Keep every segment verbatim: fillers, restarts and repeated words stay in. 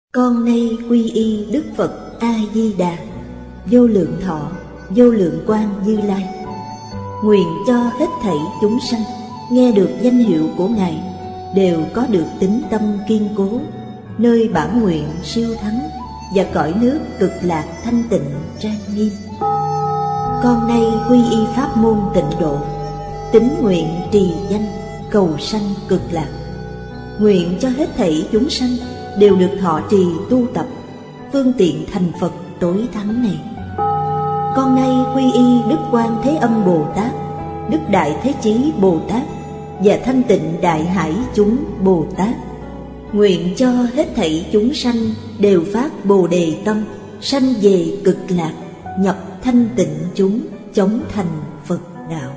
Con nay quy y Đức Phật A-di-đà, vô lượng thọ, vô lượng quang Như Lai. Nguyện cho hết thảy chúng sanh nghe được danh hiệu của Ngài đều có được tín tâm kiên cố, nơi bản nguyện siêu thắng và cõi nước cực lạc thanh tịnh trang nghiêm. Con nay quy y pháp môn tịnh độ, tín nguyện trì danh cầu sanh cực lạc. Nguyện cho hết thảy chúng sanh đều được thọ trì tu tập phương tiện thành Phật tối thắng này. Con nay quy y Đức Quan Thế Âm Bồ Tát, Đức Đại Thế Chí Bồ Tát và Thanh Tịnh Đại Hải chúng Bồ Tát. Nguyện cho hết thảy chúng sanh đều phát Bồ Đề tâm, sanh về cực lạc, nhập thanh tịnh chúng, chóng thành Phật đạo.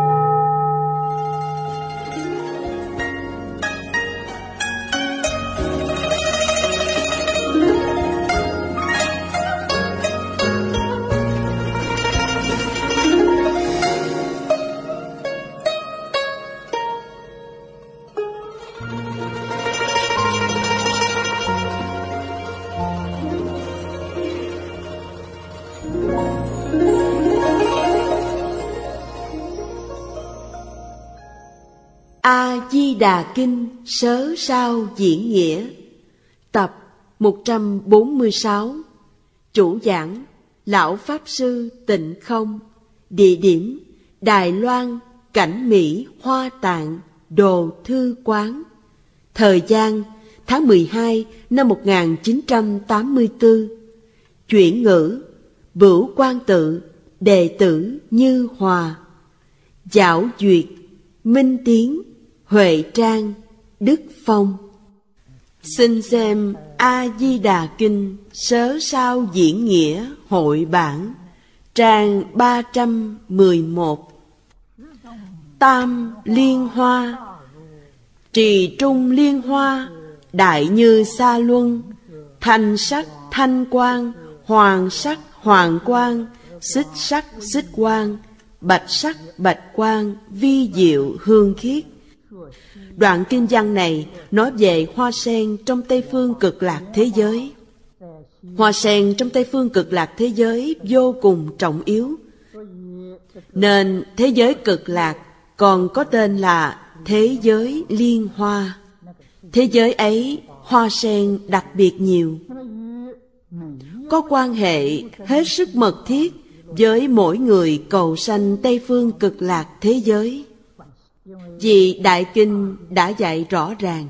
A-di-đà Kinh Sớ Sao Diễn Nghĩa. Tập một trăm bốn mươi sáu. Chủ giảng Lão Pháp Sư Tịnh Không. Địa điểm Đài Loan, Cảnh Mỹ, Hoa Tạng, Đồ Thư Quán. Thời gian tháng mười hai năm một nghìn chín trăm tám mươi tư. Chuyển ngữ Bửu Quan Tự, đệ tử Như Hòa. Giảo Duyệt, Minh Tiến, Huệ Trang, Đức Phong. Xin xem A-di-đà Kinh Sớ Sao Diễn Nghĩa hội bản, trang ba trăm mười một. Tam Liên Hoa. Trì trung liên hoa, đại như sa luân, thanh sắc thanh quang, hoàng sắc hoàng quang, xích sắc xích quang, bạch sắc bạch quang, vi diệu hương khiết. Đoạn kinh văn này nói về hoa sen trong Tây Phương Cực Lạc thế giới. Hoa sen trong Tây Phương Cực Lạc thế giới vô cùng trọng yếu, nên thế giới Cực Lạc còn có tên là thế giới liên hoa. Thế giới ấy hoa sen đặc biệt nhiều, có quan hệ hết sức mật thiết với mỗi người cầu sanh Tây Phương Cực Lạc thế giới. Vì Đại Kinh đã dạy rõ ràng,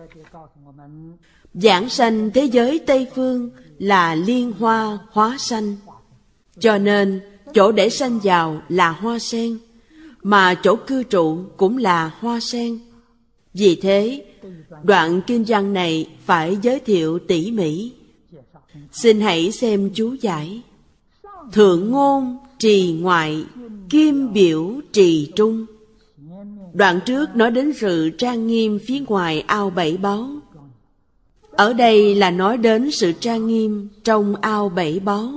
giảng sanh thế giới Tây Phương là liên hoa hóa sanh, cho nên chỗ để sanh vào là hoa sen, mà chỗ cư trụ cũng là hoa sen. Vì thế, đoạn kinh văn này phải giới thiệu tỉ mỉ. Xin hãy xem chú giải. Thượng ngôn trì ngoại, kim biểu trì trung. Đoạn trước nói đến sự trang nghiêm phía ngoài ao bảy báu. Ở đây là nói đến sự trang nghiêm trong ao bảy báu.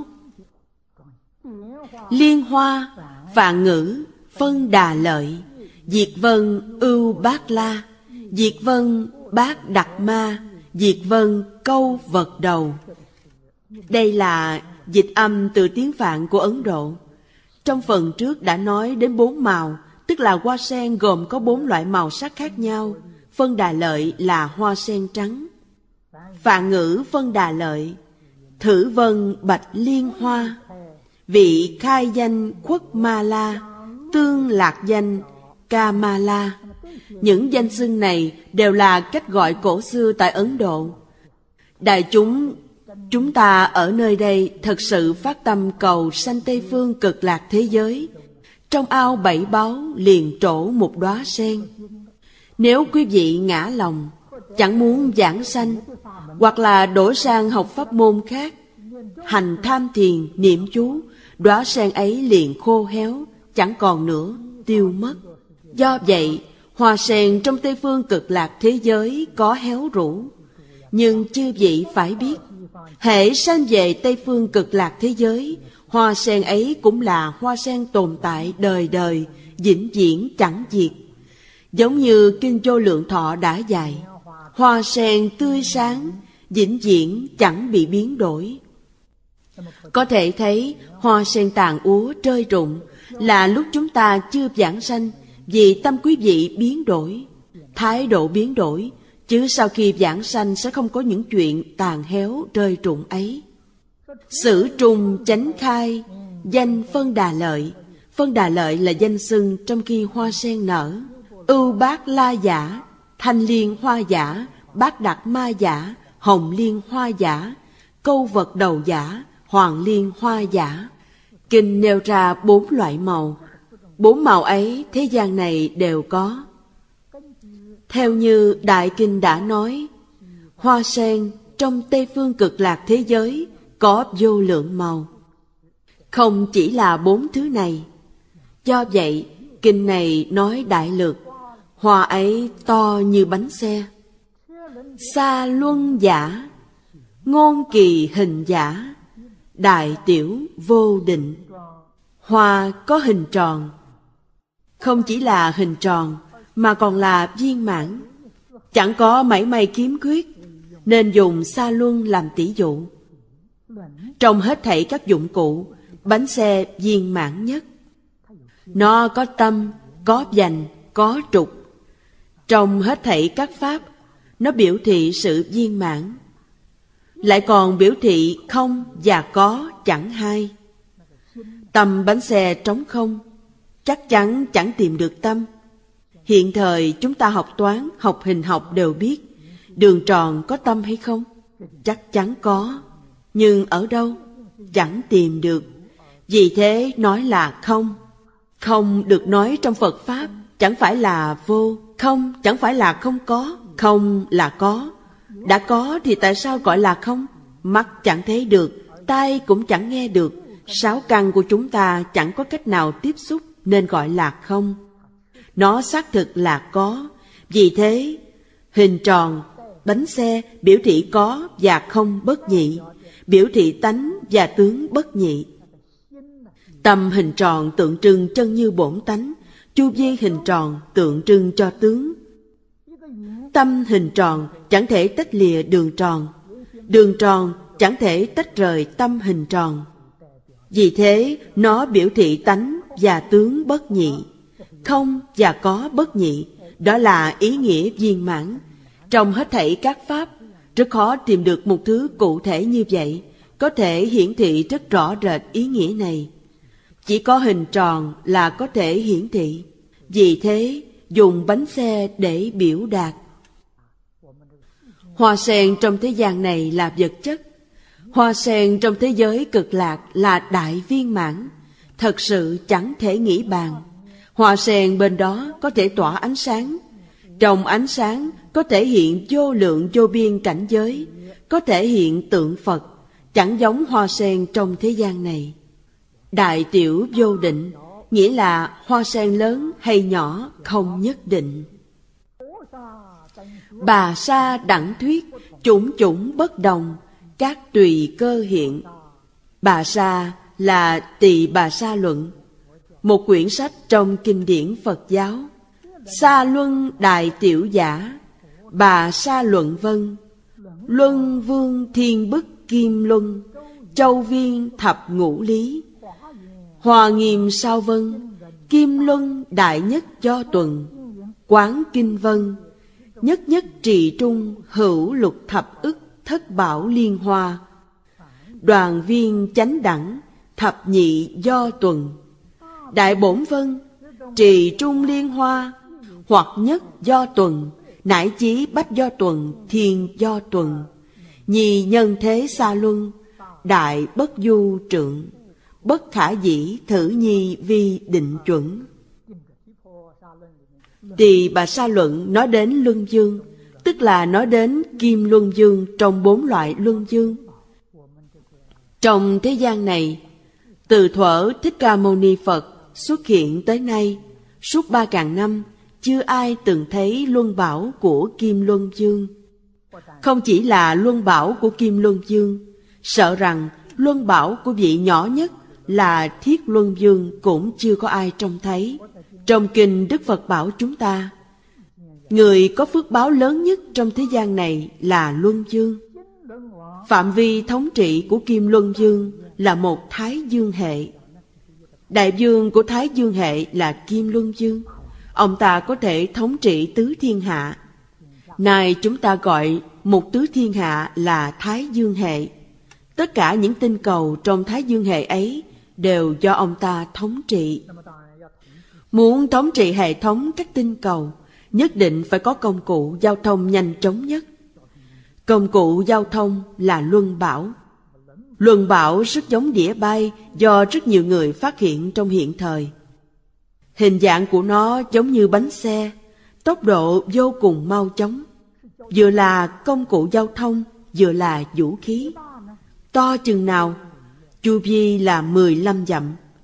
Liên hoa, Phạn ngữ, phân đà lợi, diệt vân ưu bát la, diệt vân bát đặc ma, diệt vân câu vật đầu. Đây là dịch âm từ tiếng Phạn của Ấn Độ. Trong phần trước đã nói đến bốn màu, tức là hoa sen gồm có bốn loại màu sắc khác nhau. Phân đà lợi là hoa sen trắng. Phạn ngữ phân đà lợi, thử vân bạch liên hoa, vị khai danh khuất ma la, tương lạc danh ca ma la. Những danh xưng này đều là cách gọi cổ xưa tại Ấn Độ. Đại chúng chúng ta ở nơi đây thật sự phát tâm cầu sanh Tây Phương Cực Lạc thế giới. Trong ao bảy báu liền trổ một đóa sen. Nếu quý vị ngã lòng, chẳng muốn giảng sanh, hoặc là đổi sang học pháp môn khác, hành tham thiền niệm chú, đóa sen ấy liền khô héo, chẳng còn nữa, tiêu mất. Do vậy, hoa sen trong Tây Phương Cực Lạc thế giới có héo rũ. Nhưng chư vị phải biết, hễ sanh về Tây Phương Cực Lạc thế giới, hoa sen ấy cũng là hoa sen tồn tại đời đời, vĩnh viễn chẳng diệt. Giống như Kinh Vô Lượng Thọ đã dạy, hoa sen tươi sáng, vĩnh viễn chẳng bị biến đổi. Có thể thấy hoa sen tàn úa rơi rụng là lúc chúng ta chưa vãng sanh, vì tâm quý vị biến đổi, thái độ biến đổi, chứ sau khi vãng sanh sẽ không có những chuyện tàn héo rơi rụng ấy. Sử trùng chánh khai, danh phân đà lợi. Phân đà lợi là danh xưng trong khi hoa sen nở. Ưu bát la giả, thanh liên hoa giả, bát đặc ma giả, hồng liên hoa giả, câu vật đầu giả, hoàng liên hoa giả. Kinh nêu ra bốn loại màu. Bốn màu ấy thế gian này đều có. Theo như Đại Kinh đã nói, hoa sen trong Tây Phương Cực Lạc thế giới có vô lượng màu. Không chỉ là bốn thứ này. Do vậy, kinh này nói đại lược, hoa ấy to như bánh xe. Sa luân giả, ngôn kỳ hình giả, đại tiểu vô định. Hoa có hình tròn, không chỉ là hình tròn mà còn là viên mãn, chẳng có mảy may khiếm khuyết, nên dùng sa luân làm tỷ dụ. Trong hết thảy các dụng cụ, bánh xe viên mãn nhất. Nó có tâm, có vành, có trục. Trong hết thảy các pháp, nó biểu thị sự viên mãn. Lại còn biểu thị không và có chẳng hai. Tâm bánh xe trống không, chắc chắn chẳng tìm được tâm. Hiện thời chúng ta học toán, học hình học đều biết, đường tròn có tâm hay không? Chắc chắn có. Nhưng ở đâu? Chẳng tìm được. Vì thế nói là không. Không được nói trong Phật Pháp chẳng phải là vô. Không chẳng phải là không có. Không là có. Đã có thì tại sao gọi là không? Mắt chẳng thấy được, tai cũng chẳng nghe được, sáu căn của chúng ta chẳng có cách nào tiếp xúc, nên gọi là không. Nó xác thực là có. Vì thế, hình tròn, bánh xe biểu thị có và không bất nhị, biểu thị tánh và tướng bất nhị. Tâm hình tròn tượng trưng chân như bổn tánh, chu vi hình tròn tượng trưng cho tướng. Tâm hình tròn chẳng thể tách lìa đường tròn, đường tròn chẳng thể tách rời tâm hình tròn. Vì thế, nó biểu thị tánh và tướng bất nhị. Không và có bất nhị, đó là ý nghĩa viên mãn. Trong hết thảy các pháp, rất khó tìm được một thứ cụ thể như vậy, có thể hiển thị rất rõ rệt ý nghĩa này. Chỉ có hình tròn là có thể hiển thị. Vì thế, dùng bánh xe để biểu đạt. Hoa sen trong thế gian này là vật chất. Hoa sen trong thế giới cực lạc là đại viên mãn, thật sự chẳng thể nghĩ bàn. Hoa sen bên đó có thể tỏa ánh sáng. Trong ánh sáng có thể hiện vô lượng vô biên cảnh giới, có thể hiện tượng Phật, chẳng giống hoa sen trong thế gian này. Đại tiểu vô định, nghĩa là hoa sen lớn hay nhỏ không nhất định. Bà sa đẳng thuyết, chủng chủng bất đồng, các tùy cơ hiện. Bà sa là Tỳ Bà Sa Luận, một quyển sách trong kinh điển Phật giáo. Sa luân đại tiểu giả, Bà Sa luận vân, luân vương thiên bức kim luân, châu viên thập ngũ lý. Hòa nghiêm sao vân, kim luân đại nhất do tuần, quán kinh vân, nhất nhất trì trung hữu lục thập ức thất bảo liên hoa. Đoàn viên chánh đẳng, thập nhị do tuần, đại bổn vân, trì trung liên hoa, hoặc nhất do tuần, nải chí bách do tuần, thiên do tuần. Nhi nhân thế xa luân, đại bất du trượng, bất khả dĩ thử nhi vi định chuẩn. Tỳ Bà Sa luận nói đến luân dương, tức là nói đến kim luân dương trong bốn loại luân dương. Trong thế gian này, từ thuở Thích Ca Mâu Ni Phật xuất hiện tới nay, suốt ba ngàn năm, chưa ai từng thấy luân bảo của kim luân dương. Không chỉ là luân bảo của kim luân dương, sợ rằng luân bảo của vị nhỏ nhất là thiết luân dương cũng chưa có ai trông thấy. Trong kinh Đức Phật bảo chúng ta, người có phước báo lớn nhất trong thế gian này là luân dương. Phạm vi thống trị của Kim Luân Dương là một Thái Dương hệ. Đại vương của Thái Dương hệ là Kim Luân Dương. Ông ta có thể thống trị tứ thiên hạ. Nay chúng ta gọi một tứ thiên hạ là Thái Dương hệ. Tất cả những tinh cầu trong Thái Dương hệ ấy đều do ông ta thống trị. Muốn thống trị hệ thống các tinh cầu, nhất định phải có công cụ giao thông nhanh chóng nhất. Công cụ giao thông là luân bảo. Luân bảo rất giống đĩa bay do rất nhiều người phát hiện trong hiện thời. Hình dạng của nó giống như bánh xe, tốc độ vô cùng mau chóng. Vừa là công cụ giao thông, vừa là vũ khí. To chừng nào? Chu vi là mười lăm dặm.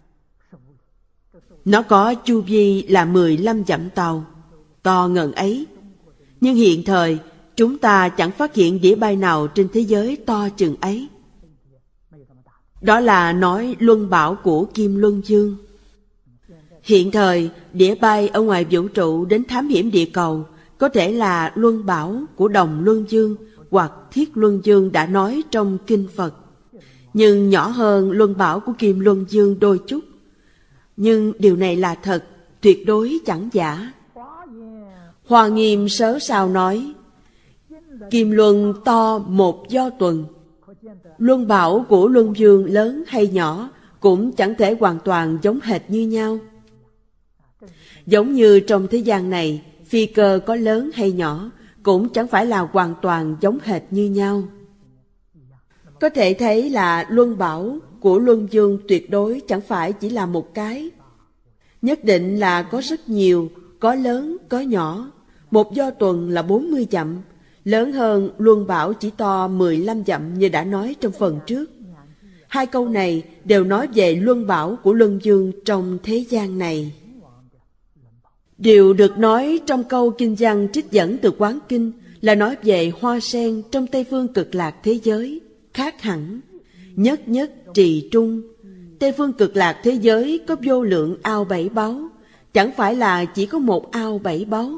Nó có chu vi là mười lăm dặm tàu, to ngần ấy. Nhưng hiện thời, chúng ta chẳng phát hiện đĩa bay nào trên thế giới to chừng ấy. Đó là nói luân bảo của Kim Luân Dương. Hiện thời, đĩa bay ở ngoài vũ trụ đến thám hiểm địa cầu có thể là luân bảo của Đồng Luân Dương hoặc Thiết Luân Dương đã nói trong Kinh Phật, nhưng nhỏ hơn luân bảo của Kim Luân Dương đôi chút. Nhưng điều này là thật, tuyệt đối chẳng giả. Hoa Nghiêm Sớ Sao nói, Kim Luân to một do tuần. Luân bảo của Luân Dương lớn hay nhỏ cũng chẳng thể hoàn toàn giống hệt như nhau. Giống như trong thế gian này, phi cơ có lớn hay nhỏ cũng chẳng phải là hoàn toàn giống hệt như nhau. Có thể thấy là luân bảo của Luân Dương tuyệt đối chẳng phải chỉ là một cái. Nhất định là có rất nhiều, có lớn, có nhỏ. Một do tuần là bốn mươi dặm, lớn hơn luân bảo chỉ to mười lăm dặm như đã nói trong phần trước. Hai câu này đều nói về luân bảo của Luân Dương trong thế gian này. Điều được nói trong câu kinh văn trích dẫn từ Quán Kinh là nói về hoa sen trong Tây Phương Cực Lạc thế giới, khác hẳn. Nhất nhất trì trung, Tây Phương Cực Lạc thế giới có vô lượng ao bảy báu, chẳng phải là chỉ có một ao bảy báu.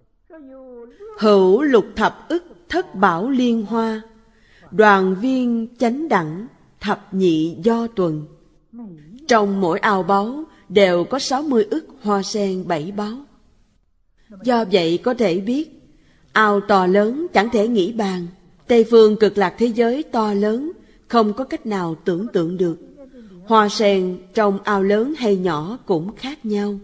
Hữu lục thập ức thất bảo liên hoa, đoàn viên chánh đẳng thập nhị do tuần. Trong mỗi ao báu đều có sáu mươi ức hoa sen bảy báu. Do vậy có thể biết, ao to lớn chẳng thể nghĩ bàn. Tây Phương Cực Lạc thế giới to lớn, không có cách nào tưởng tượng được. Hoa sen trong ao lớn hay nhỏ cũng khác nhau.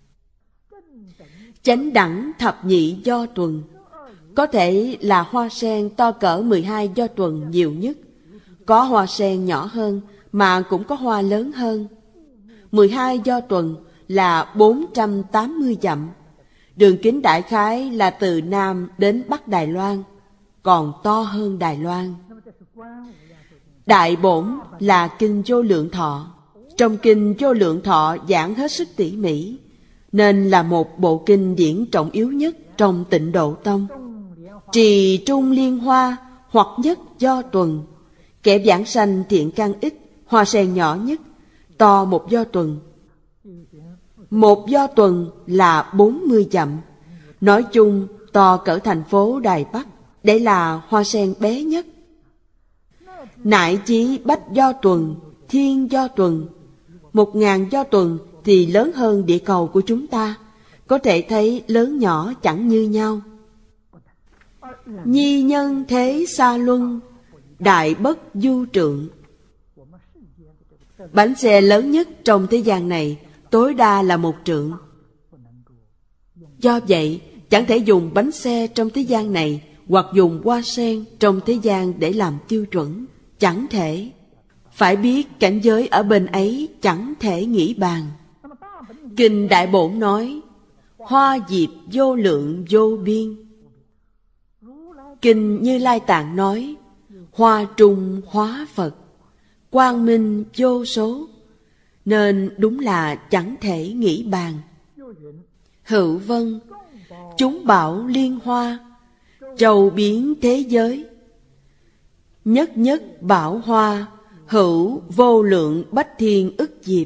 Chánh đẳng thập nhị do tuần, có thể là hoa sen to cỡ mười hai do tuần nhiều nhất. Có hoa sen nhỏ hơn mà cũng có hoa lớn hơn. mười hai do tuần là bốn trăm tám mươi dặm. Đường kính đại khái là từ Nam đến Bắc Đài Loan, còn to hơn Đài Loan. Đại bổn là Kinh Vô Lượng Thọ. Trong Kinh Vô Lượng Thọ giảng hết sức tỉ mỉ, nên là một bộ kinh điển trọng yếu nhất trong Tịnh Độ Tông. Trì trung liên hoa, hoặc nhất do tuần. Kẻ giảng sanh thiện căn ít, hoa sen nhỏ nhất, to một do tuần. Một do tuần là bốn mươi dặm. Nói chung to cỡ thành phố Đài Bắc, để là hoa sen bé nhất. Nại chí bách do tuần, thiên do tuần. Một ngàn do tuần thì lớn hơn địa cầu của chúng ta. Có thể thấy lớn nhỏ chẳng như nhau. Nhi nhân thế xa luân, đại bất du trượng. Bánh xe lớn nhất trong thế gian này tối đa là một trượng. Do vậy, chẳng thể dùng bánh xe trong thế gian này hoặc dùng hoa sen trong thế gian để làm tiêu chuẩn. Chẳng thể. Phải biết cảnh giới ở bên ấy chẳng thể nghĩ bàn. Kinh Đại Bổn nói, hoa diệp vô lượng vô biên. Kinh Như Lai Tạng nói, hoa trung hóa Phật, quang minh vô số. Nên đúng là chẳng thể nghĩ bàn. Hữu vân, chúng bảo liên hoa, trầu biến thế giới. Nhất nhất bảo hoa, hữu vô lượng bách thiên ức diệp.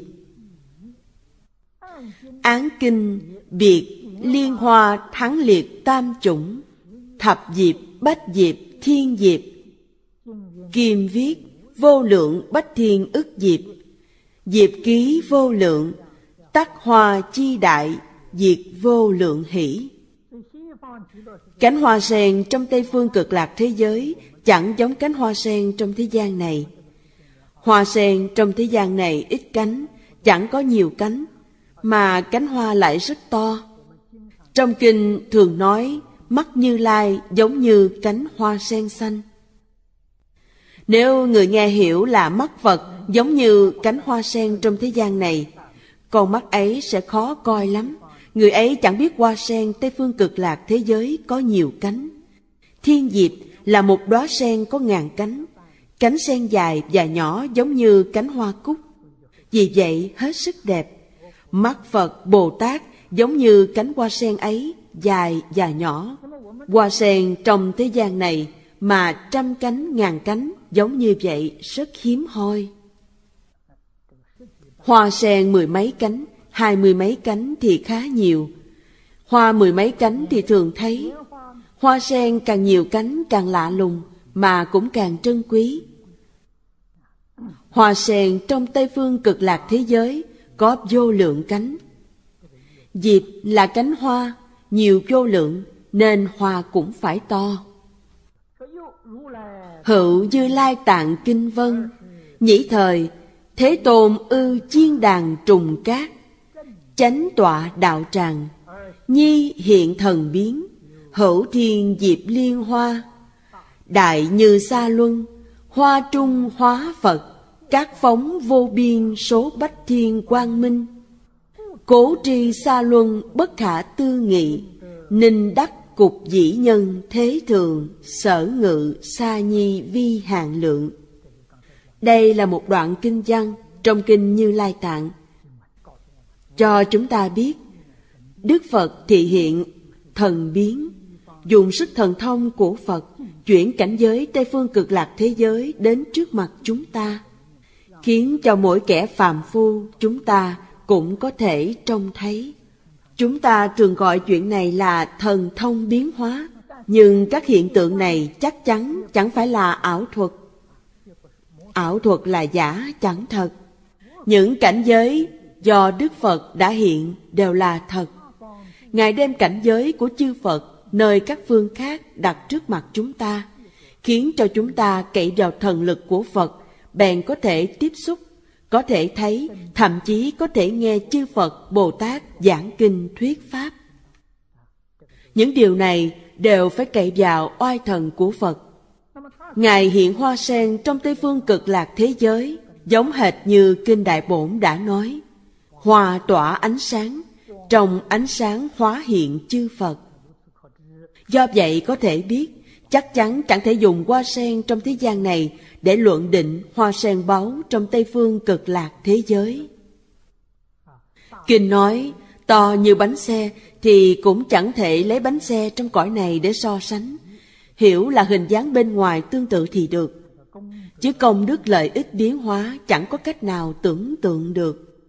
Án kinh biệt liên hoa thắng liệt tam chủng, thập diệp bách diệp thiên diệp. Kim viết vô lượng bách thiên ức diệp, diệp ký vô lượng, tắc hoa chi đại, diệt vô lượng hỷ. Cánh hoa sen trong Tây Phương Cực Lạc thế giới chẳng giống cánh hoa sen trong thế gian này. Hoa sen trong thế gian này ít cánh, chẳng có nhiều cánh, mà cánh hoa lại rất to. Trong kinh thường nói mắt Như Lai giống như cánh hoa sen xanh. Nếu người nghe hiểu là mắt Phật giống như cánh hoa sen trong thế gian này, con mắt ấy sẽ khó coi lắm. Người ấy chẳng biết hoa sen Tây Phương Cực Lạc thế giới có nhiều cánh. Thiên diệp là một đóa sen có ngàn cánh, cánh sen dài và nhỏ giống như cánh hoa cúc, vì vậy hết sức đẹp. Mắt Phật Bồ Tát giống như cánh hoa sen ấy, dài và nhỏ. Hoa sen trong thế gian này mà trăm cánh ngàn cánh giống như vậy rất hiếm hoi. Hoa sen mười mấy cánh, hai mươi mấy cánh thì khá nhiều. Hoa mười mấy cánh thì thường thấy. Hoa sen càng nhiều cánh càng lạ lùng, mà cũng càng trân quý. Hoa sen trong Tây Phương Cực Lạc thế giới có vô lượng cánh. Diệp là cánh hoa, nhiều vô lượng, nên hoa cũng phải to. Hữu Như Lai Tạng Kinh Vân, nhĩ thời Thế Tôn ư chiên đàn trùng cát, chánh tọa đạo tràng, nhi hiện thần biến, hữu thiên diệp liên hoa, đại như sa luân, hoa trung hóa Phật, các phóng vô biên số bách thiên quang minh. Cố tri sa luân bất khả tư nghị, ninh đắc cục dĩ nhân thế thường, sở ngự sa nhi vi hạn lượng. Đây là một đoạn kinh văn trong kinh Như Lai Tạng, cho chúng ta biết Đức Phật thị hiện thần biến, dùng sức thần thông của Phật chuyển cảnh giới Tây Phương Cực Lạc thế giới đến trước mặt chúng ta, khiến cho mỗi kẻ phàm phu chúng ta cũng có thể trông thấy. Chúng ta thường gọi chuyện này là thần thông biến hóa, nhưng các hiện tượng này chắc chắn chẳng phải là ảo thuật. Ảo thuật là giả chẳng thật. Những cảnh giới do Đức Phật đã hiện đều là thật. Ngài đem cảnh giới của chư Phật nơi các phương khác đặt trước mặt chúng ta, khiến cho chúng ta cậy vào thần lực của Phật, bèn có thể tiếp xúc, có thể thấy, thậm chí có thể nghe chư Phật Bồ Tát giảng kinh thuyết pháp. Những điều này đều phải cậy vào oai thần của Phật. Ngài hiện hoa sen trong Tây Phương Cực Lạc thế giới, giống hệt như kinh Đại Bổn đã nói, hoa tỏa ánh sáng, trong ánh sáng hóa hiện chư Phật. Do vậy có thể biết, chắc chắn chẳng thể dùng hoa sen trong thế gian này để luận định hoa sen báu trong Tây Phương Cực Lạc thế giới. Kinh nói to như bánh xe thì cũng chẳng thể lấy bánh xe trong cõi này để so sánh. Hiểu là hình dáng bên ngoài tương tự thì được, chứ công đức lợi ích biến hóa chẳng có cách nào tưởng tượng được.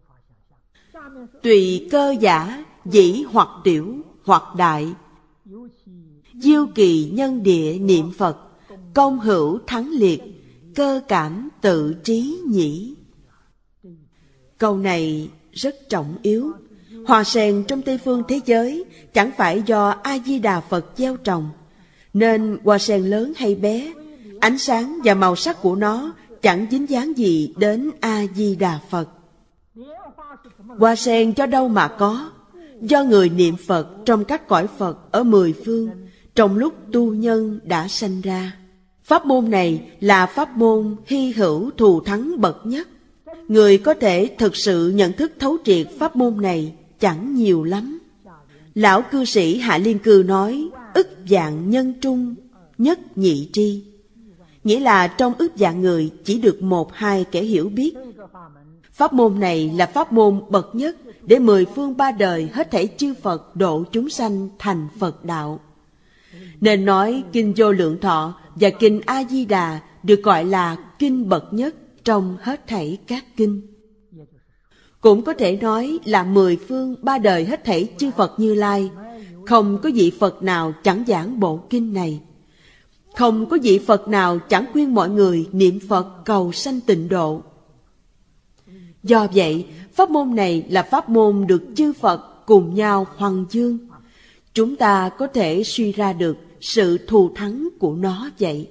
Tùy cơ giả, dĩ hoặc tiểu hoặc đại, diêu kỳ nhân địa niệm Phật, công hữu thắng liệt, cơ cảm tự trí nhĩ. Câu này rất trọng yếu. Hoa sen trong Tây Phương thế giới chẳng phải do A-di-đà Phật gieo trồng, nên hoa sen lớn hay bé, ánh sáng và màu sắc của nó chẳng dính dáng gì đến A-di-đà Phật. Hoa sen do đâu mà có? Do người niệm Phật trong các cõi Phật ở mười phương, trong lúc tu nhân đã sanh ra. Pháp môn này là pháp môn hy hữu thù thắng bậc nhất. Người có thể thực sự nhận thức thấu triệt pháp môn này chẳng nhiều lắm. Lão cư sĩ Hạ Liên Cư nói, ức vạn nhân trung, nhất nhị tri. Nghĩa là trong ức vạn người chỉ được một hai kẻ hiểu biết. Pháp môn này là pháp môn bậc nhất để mười phương ba đời hết thảy chư Phật độ chúng sanh thành Phật đạo. Nên nói kinh Vô Lượng Thọ và kinh A Di Đà được gọi là kinh bậc nhất trong hết thảy các kinh. Cũng có thể nói là mười phương ba đời hết thảy chư Phật Như Lai, không có vị Phật nào chẳng giảng bộ kinh này. Không có vị Phật nào chẳng khuyên mọi người niệm Phật cầu sanh tịnh độ. Do vậy, pháp môn này là pháp môn được chư Phật cùng nhau hoằng dương. Chúng ta có thể suy ra được sự thù thắng của nó vậy.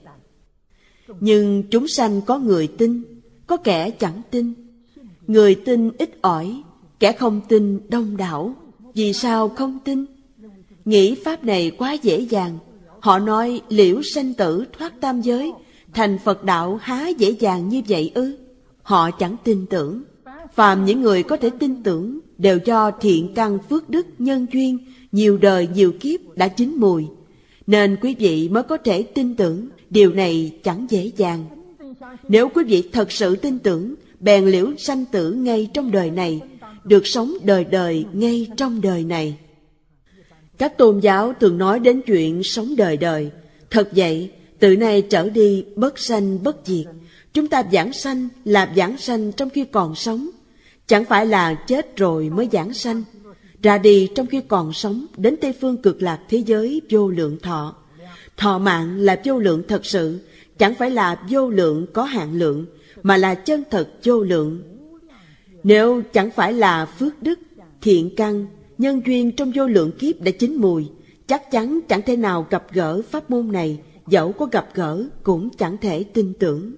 Nhưng chúng sanh có người tin, có kẻ chẳng tin. Người tin ít ỏi, kẻ không tin đông đảo. Vì sao không tin? Nghĩ pháp này quá dễ dàng. Họ nói liễu sanh tử thoát tam giới, thành Phật đạo há dễ dàng như vậy ư? Họ chẳng tin tưởng. Phàm những người có thể tin tưởng đều do thiện căn phước đức nhân duyên nhiều đời nhiều kiếp đã chín mùi, nên quý vị mới có thể tin tưởng. Điều này chẳng dễ dàng. Nếu quý vị thật sự tin tưởng, bèn liễu sanh tử ngay trong đời này, được sống đời đời ngay trong đời này. Các tôn giáo thường nói đến chuyện sống đời đời. Thật vậy, từ nay trở đi bất sanh bất diệt. Chúng ta vãng sanh là vãng sanh trong khi còn sống, chẳng phải là chết rồi mới vãng sanh. Ra đi trong khi còn sống, đến Tây Phương Cực Lạc thế giới vô lượng thọ. Thọ mạng là vô lượng thật sự, chẳng phải là vô lượng có hạn lượng, mà là chân thật vô lượng. Nếu chẳng phải là phước đức, thiện căn, nhân duyên trong vô lượng kiếp đã chín mùi, chắc chắn chẳng thể nào gặp gỡ pháp môn này, dẫu có gặp gỡ cũng chẳng thể tin tưởng.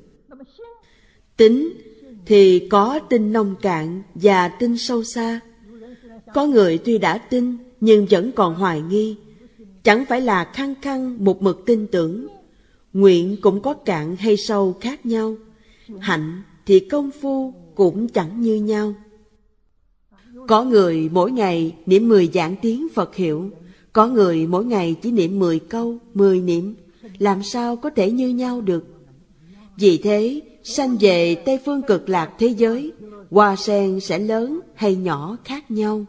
Tính thì có tin nông cạn và tin sâu xa. Có người tuy đã tin nhưng vẫn còn hoài nghi, chẳng phải là khăng khăng một mực tin tưởng. Nguyện cũng có cạn hay sâu khác nhau, hạnh thì công phu cũng chẳng như nhau. Có người mỗi ngày niệm mười vạn tiếng Phật hiệu, có người mỗi ngày chỉ niệm mười câu, mười niệm, làm sao có thể như nhau được? Vì thế, sanh về Tây Phương Cực Lạc thế giới, hoa sen sẽ lớn hay nhỏ khác nhau.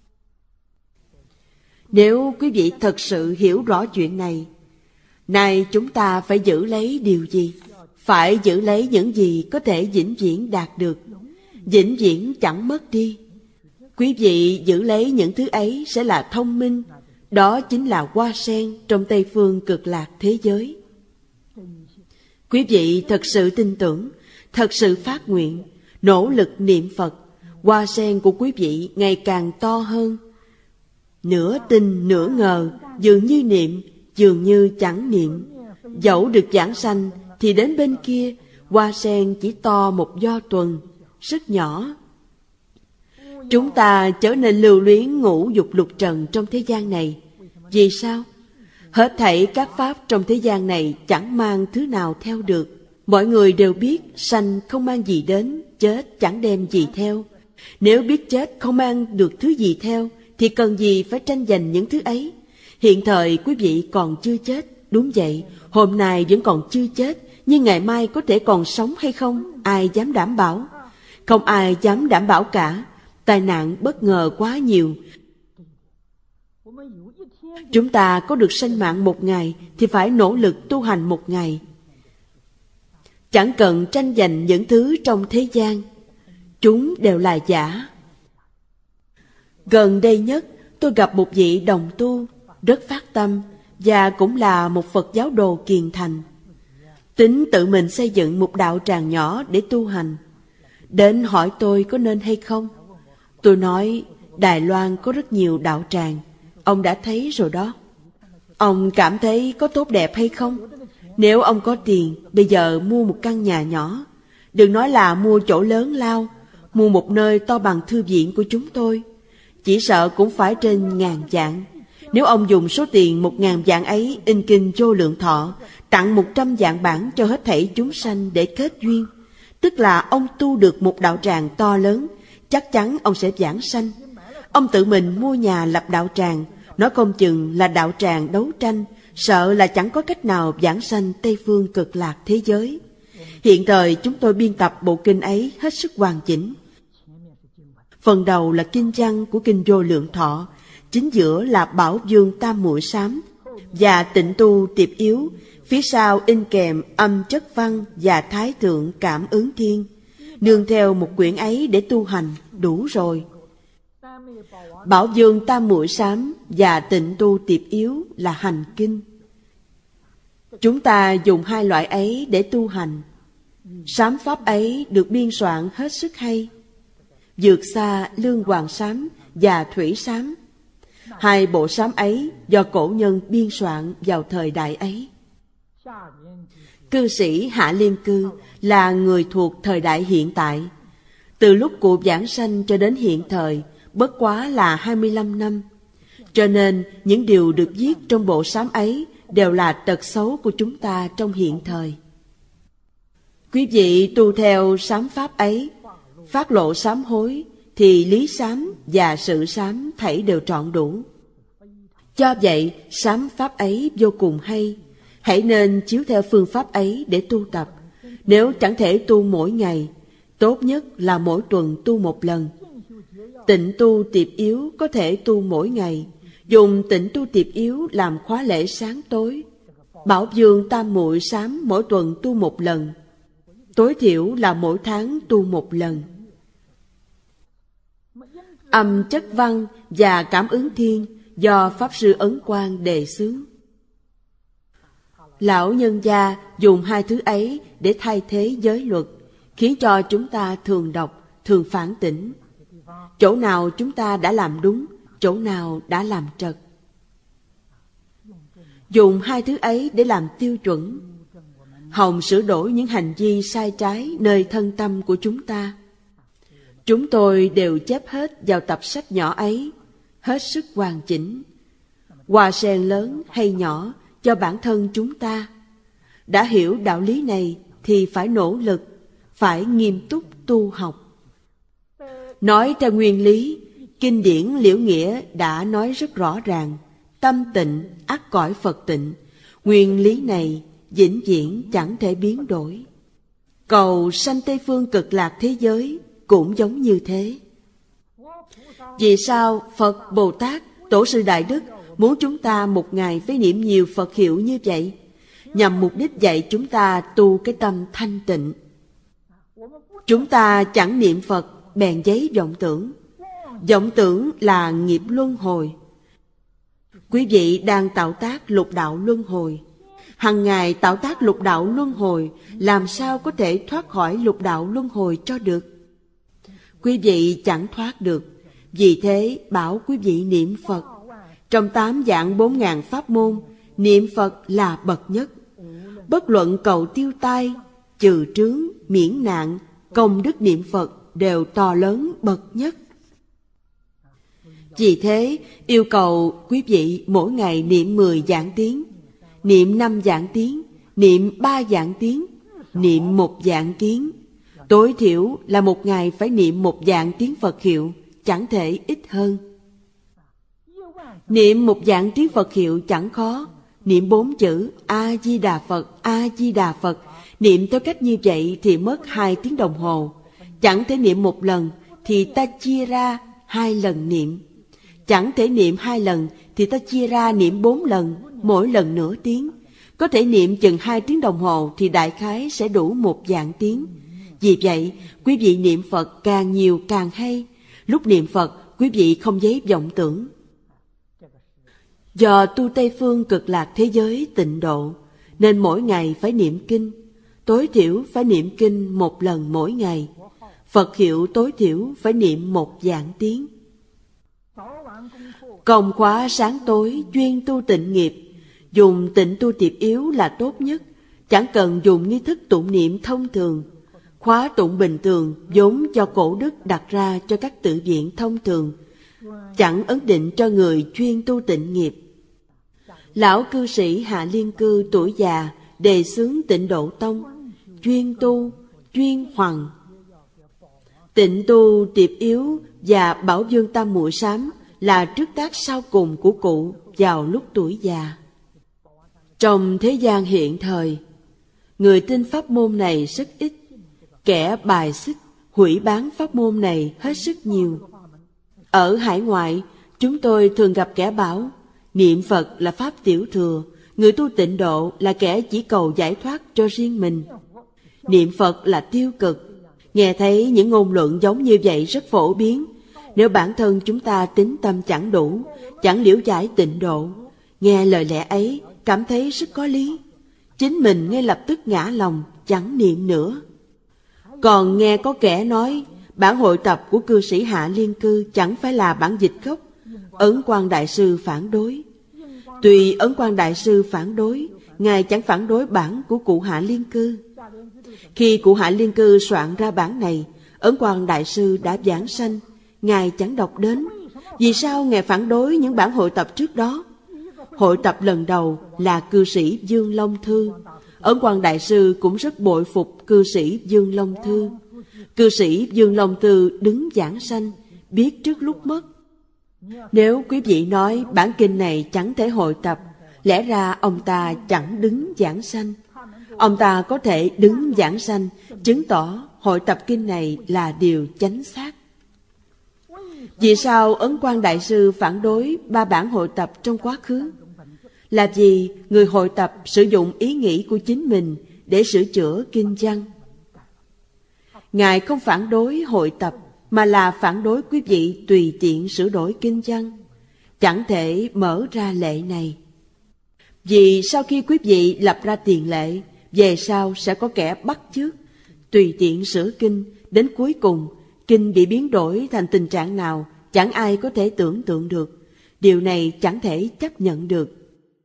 Nếu quý vị thật sự hiểu rõ chuyện này, nay chúng ta phải giữ lấy điều gì? Phải giữ lấy những gì có thể vĩnh viễn đạt được, vĩnh viễn chẳng mất đi. Quý vị giữ lấy những thứ ấy sẽ là thông minh. Đó chính là hoa sen trong Tây Phương Cực Lạc thế giới. Quý vị thật sự tin tưởng, thật sự phát nguyện, nỗ lực niệm Phật, hoa sen của quý vị ngày càng to hơn. Nửa tin nửa ngờ, dường như niệm, dường như chẳng niệm. Dẫu được giảng sanh thì đến bên kia, hoa sen chỉ to một do tuần, rất nhỏ. Chúng ta trở nên lưu luyến ngũ dục lục trần trong thế gian này. Vì sao? Hết thảy các pháp trong thế gian này chẳng mang thứ nào theo được. Mọi người đều biết sanh không mang gì đến, chết chẳng đem gì theo. Nếu biết chết không mang được thứ gì theo, thì cần gì phải tranh giành những thứ ấy? Hiện thời quý vị còn chưa chết, đúng vậy, hôm nay vẫn còn chưa chết, nhưng ngày mai có thể còn sống hay không, ai dám đảm bảo? Không ai dám đảm bảo cả. Tai nạn bất ngờ quá nhiều. Chúng ta có được sanh mạng một ngày thì phải nỗ lực tu hành một ngày. Chẳng cần tranh giành những thứ trong thế gian, chúng đều là giả. Gần đây nhất, tôi gặp một vị đồng tu, rất phát tâm, và cũng là một Phật giáo đồ kiền thành. Tính tự mình xây dựng một đạo tràng nhỏ để tu hành. Đến hỏi tôi có nên hay không. Tôi nói, Đài Loan có rất nhiều đạo tràng, ông đã thấy rồi đó. Ông cảm thấy có tốt đẹp hay không? Nếu ông có tiền, bây giờ mua một căn nhà nhỏ. Đừng nói là mua chỗ lớn lao, mua một nơi to bằng thư viện của chúng tôi. Chỉ sợ cũng phải trên ngàn vạn. Nếu ông dùng số tiền một ngàn vạn ấy in kinh vô lượng thọ, tặng một trăm vạn bản cho hết thảy chúng sanh để kết duyên, tức là ông tu được một đạo tràng to lớn, chắc chắn ông sẽ vãng sanh. Ông tự mình mua nhà lập đạo tràng, nói không chừng là đạo tràng đấu tranh, sợ là chẳng có cách nào vãng sanh Tây Phương Cực Lạc thế giới. Hiện thời chúng tôi biên tập bộ kinh ấy hết sức hoàn chỉnh. Phần đầu là kinh văn của kinh Vô Lượng Thọ, chính giữa là Bảo Dương Tam Muội Sám và Tịnh Tu Tiệp Yếu, phía sau in kèm Âm Chất Văn và Thái Thượng Cảm Ứng Thiên. Nương theo một quyển ấy để tu hành, đủ rồi. Bảo Dương Tam Muội Sám và Tịnh Tu Tiệp Yếu là hành kinh. Chúng ta dùng hai loại ấy để tu hành. Sám pháp ấy được biên soạn hết sức hay, vượt xa Lương Hoàng Sám và Thủy Sám. Hai bộ sám ấy do cổ nhân biên soạn vào thời đại ấy. Cư sĩ Hạ Liên Cư là người thuộc thời đại hiện tại. Từ lúc cụ giảng sanh cho đến hiện thời, bất quá là hai mươi lăm năm. Cho nên những điều được viết trong bộ sám ấy đều là tật xấu của chúng ta trong hiện thời. Quý vị tu theo sám pháp ấy, phát lộ sám hối, thì lý sám và sự sám thảy đều trọn đủ. Do vậy, sám pháp ấy vô cùng hay. Hãy nên chiếu theo phương pháp ấy để tu tập. Nếu chẳng thể tu mỗi ngày, tốt nhất là mỗi tuần tu một lần. Tịnh tu tiệp yếu có thể tu mỗi ngày. Dùng tịnh tu tiệp yếu làm khóa lễ sáng tối. Bảo Dương Tam Muội sám mỗi tuần tu một lần. Tối thiểu là mỗi tháng tu một lần. Âm chất văn và cảm ứng thiên do Pháp Sư Ấn Quang đề xướng. Lão nhân gia dùng hai thứ ấy để thay thế giới luật, khiến cho chúng ta thường đọc, thường phản tỉnh. Chỗ nào chúng ta đã làm đúng, chỗ nào đã làm trật. Dùng hai thứ ấy để làm tiêu chuẩn, hòng sửa đổi những hành vi sai trái nơi thân tâm của chúng ta. Chúng tôi đều chép hết vào tập sách nhỏ ấy, hết sức hoàn chỉnh. Hoa sen lớn hay nhỏ cho bản thân chúng ta. Đã hiểu đạo lý này thì phải nỗ lực, phải nghiêm túc tu học. Nói theo nguyên lý, kinh điển Liễu Nghĩa đã nói rất rõ ràng, tâm tịnh ắt cõi Phật tịnh. Nguyên lý này vĩnh viễn chẳng thể biến đổi. Cầu sanh Tây Phương Cực Lạc thế giới cũng giống như thế. Vì sao Phật, Bồ Tát, Tổ sư Đại Đức muốn chúng ta một ngày phải niệm nhiều Phật hiệu như vậy? Nhằm mục đích dạy chúng ta tu cái tâm thanh tịnh. Chúng ta chẳng niệm Phật bèn giấy vọng tưởng. Vọng tưởng là nghiệp luân hồi. Quý vị đang tạo tác lục đạo luân hồi. Hằng ngày tạo tác lục đạo luân hồi, làm sao có thể thoát khỏi lục đạo luân hồi cho được? Quý vị chẳng thoát được. Vì thế bảo quý vị niệm Phật. Trong tám vạn bốn ngàn pháp môn, niệm Phật là bậc nhất. Bất luận cầu tiêu tai, trừ trướng, miễn nạn, công đức niệm Phật đều to lớn bậc nhất. Vì thế yêu cầu quý vị mỗi ngày niệm mười vạn tiếng, niệm năm vạn tiếng, niệm ba vạn tiếng, niệm một vạn tiếng. Tối thiểu là một ngày phải niệm một vạn tiếng Phật hiệu, chẳng thể ít hơn. Niệm một vạn tiếng Phật hiệu chẳng khó. Niệm bốn chữ A-di-đà Phật, A-di-đà Phật. Niệm theo cách như vậy thì mất hai tiếng đồng hồ. Chẳng thể niệm một lần thì ta chia ra hai lần niệm. Chẳng thể niệm hai lần thì ta chia ra niệm bốn lần, mỗi lần nửa tiếng. Có thể niệm chừng hai tiếng đồng hồ thì đại khái sẽ đủ một vạn tiếng. Vì vậy, quý vị niệm Phật càng nhiều càng hay. Lúc niệm Phật, quý vị không giấy vọng tưởng. Do tu Tây Phương Cực Lạc thế giới tịnh độ, nên mỗi ngày phải niệm kinh. Tối thiểu phải niệm kinh một lần mỗi ngày. Phật hiệu tối thiểu phải niệm một vạn tiếng. Công khóa sáng tối chuyên tu tịnh nghiệp. Dùng tịnh tu tiệp yếu là tốt nhất. Chẳng cần dùng nghi thức tụng niệm thông thường. Khóa tụng bình thường vốn cho cổ đức đặt ra cho các tự viện thông thường, chẳng ấn định cho người chuyên tu tịnh nghiệp. Lão cư sĩ Hạ Liên Cư tuổi già đề xướng Tịnh Độ Tông, chuyên tu, chuyên hoằng. Tịnh tu tiệp yếu và Bảo Dương Tam Muội sám là trước tác sau cùng của cụ vào lúc tuổi già. Trong thế gian hiện thời, người tin pháp môn này rất ít. Kẻ bài xích, hủy bán pháp môn này hết sức nhiều. Ở hải ngoại, chúng tôi thường gặp kẻ bảo niệm Phật là pháp tiểu thừa, người tu tịnh độ là kẻ chỉ cầu giải thoát cho riêng mình. Niệm Phật là tiêu cực. Nghe thấy những ngôn luận giống như vậy rất phổ biến. Nếu bản thân chúng ta tín tâm chẳng đủ, chẳng liễu giải tịnh độ, nghe lời lẽ ấy cảm thấy rất có lý. chính mình ngay lập tức ngã lòng, chẳng niệm nữa. Còn nghe có kẻ nói, bản hội tập của cư sĩ Hạ Liên Cư chẳng phải là bản dịch gốc, Ấn Quang Đại Sư phản đối. Tuy Ấn Quang Đại Sư phản đối, Ngài chẳng phản đối bản của cụ Hạ Liên Cư. Khi cụ Hạ Liên Cư soạn ra bản này, Ấn Quang Đại Sư đã giảng sanh, Ngài chẳng đọc đến. Vì sao Ngài phản đối những bản hội tập trước đó? Hội tập lần đầu là cư sĩ Dương Long Thư. Ấn Quang Đại Sư cũng rất bội phục cư sĩ Dương Long Thư. Cư sĩ Dương Long Thư đứng giảng sanh, biết trước lúc mất. Nếu quý vị nói bản kinh này chẳng thể hội tập, lẽ ra ông ta chẳng đứng giảng sanh. Ông ta có thể đứng giảng sanh, chứng tỏ hội tập kinh này là điều chánh xác. Vì sao Ấn Quang Đại Sư phản đối ba bản hội tập trong quá khứ? Là vì người hội tập sử dụng ý nghĩ của chính mình để sửa chữa kinh văn. Ngài không phản đối hội tập, mà là phản đối quý vị tùy tiện sửa đổi kinh văn. Chẳng thể mở ra lệ này. Vì sau khi quý vị lập ra tiền lệ, về sau sẽ có kẻ bắt chước, tùy tiện sửa kinh, đến cuối cùng, kinh bị biến đổi thành tình trạng nào, chẳng ai có thể tưởng tượng được. Điều này chẳng thể chấp nhận được.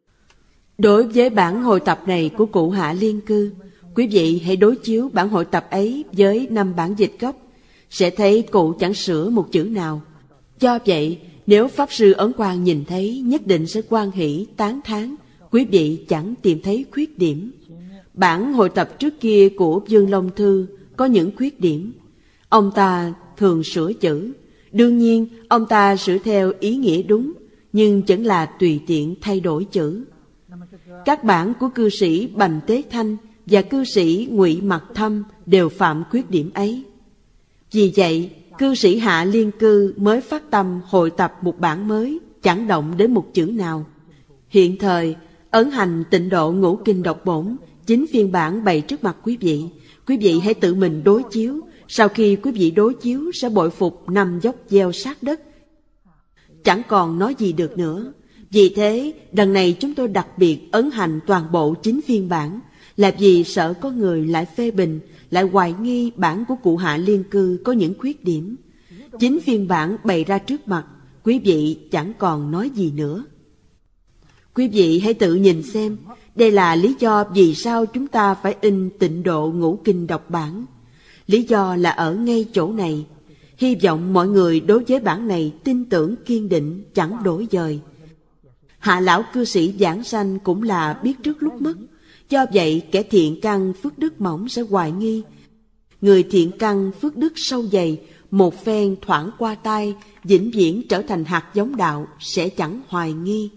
Đối với bản hội tập này của cụ Hạ Liên Cư, quý vị hãy đối chiếu bản hội tập ấy với năm bản dịch gốc, sẽ thấy cụ chẳng sửa một chữ nào. Do vậy, nếu Pháp Sư Ấn Quang nhìn thấy, nhất định sẽ hoan hỷ, tán thán, quý vị chẳng tìm thấy khuyết điểm. Bản hội tập trước kia của Dương Long Thư có những khuyết điểm. Ông ta thường sửa chữ. Đương nhiên, ông ta sửa theo ý nghĩa đúng, nhưng vẫn là tùy tiện thay đổi chữ. Các bản của cư sĩ Bành Tế Thanh và cư sĩ Ngụy Mặc Thâm đều phạm khuyết điểm ấy. Vì vậy, cư sĩ Hạ Liên Cư mới phát tâm hội tập một bản mới, chẳng động đến một chữ nào. Hiện thời, Ấn Hành Tịnh Độ Ngũ Kinh Độc Bổn, chính phiên bản bày trước mặt quý vị. Quý vị hãy tự mình đối chiếu. Sau khi quý vị đối chiếu sẽ bội phục nằm dốc gieo sát đất, chẳng còn nói gì được nữa. Vì thế, lần này chúng tôi đặc biệt ấn hành toàn bộ chính phiên bản, là vì sợ có người lại phê bình, lại hoài nghi bản của cụ Hạ Liên Cư có những khuyết điểm. Chính phiên bản bày ra trước mặt, quý vị chẳng còn nói gì nữa. Quý vị hãy tự nhìn xem, đây là lý do vì sao chúng ta phải in Tịnh Độ Ngũ Kinh độc bản. Lý do là ở ngay chỗ này. Hy vọng mọi người đối với bản này tin tưởng kiên định, chẳng đổi dời. Hạ lão cư sĩ giảng sanh cũng là biết trước lúc mất. Do vậy kẻ thiện căn phước đức mỏng sẽ hoài nghi. Người thiện căn phước đức sâu dày, một phen thoảng qua tai, vĩnh viễn trở thành hạt giống đạo, sẽ chẳng hoài nghi.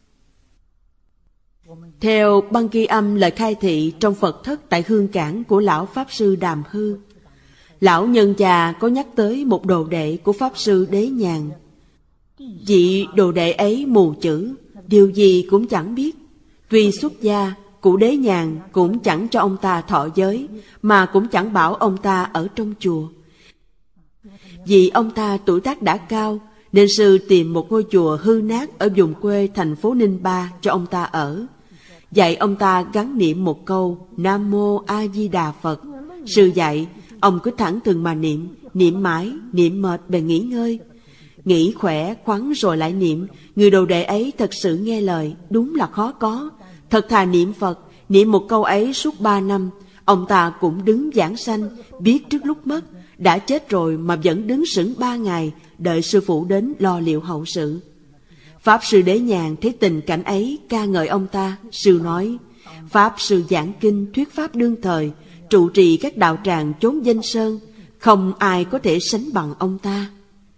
Theo băng ghi âm lời khai thị trong Phật thất tại Hương Cảng của lão Pháp Sư Đàm Hư, lão nhân già có nhắc tới một đồ đệ của Pháp Sư Đế Nhàn. Vị đồ đệ ấy mù chữ, điều gì cũng chẳng biết. Tuy xuất gia, cụ Đế Nhàn cũng chẳng cho ông ta thọ giới, mà cũng chẳng bảo ông ta ở trong chùa. Vì ông ta tuổi tác đã cao, nên sư tìm một ngôi chùa hư nát ở vùng quê thành phố Ninh Ba cho ông ta ở. Dạy ông ta gắn niệm một câu Nam Mô A Di Đà Phật. Sư dạy, ông cứ thẳng thừng mà niệm, niệm mãi, niệm mệt bèn nghỉ ngơi. Nghỉ khỏe, khoắn rồi lại niệm. Người đồ đệ ấy thật sự nghe lời, đúng là khó có. Thật thà niệm Phật, niệm một câu ấy suốt ba năm. Ông ta cũng đứng giảng sanh, biết trước lúc mất. Đã chết rồi mà vẫn đứng sững ba ngày, đợi sư phụ đến lo liệu hậu sự. Pháp Sư Đế Nhàn thấy tình cảnh ấy, ca ngợi ông ta. Sư nói, Pháp Sư giảng kinh thuyết pháp đương thời, trụ trì các đạo tràng chốn danh sơn, không ai có thể sánh bằng ông ta.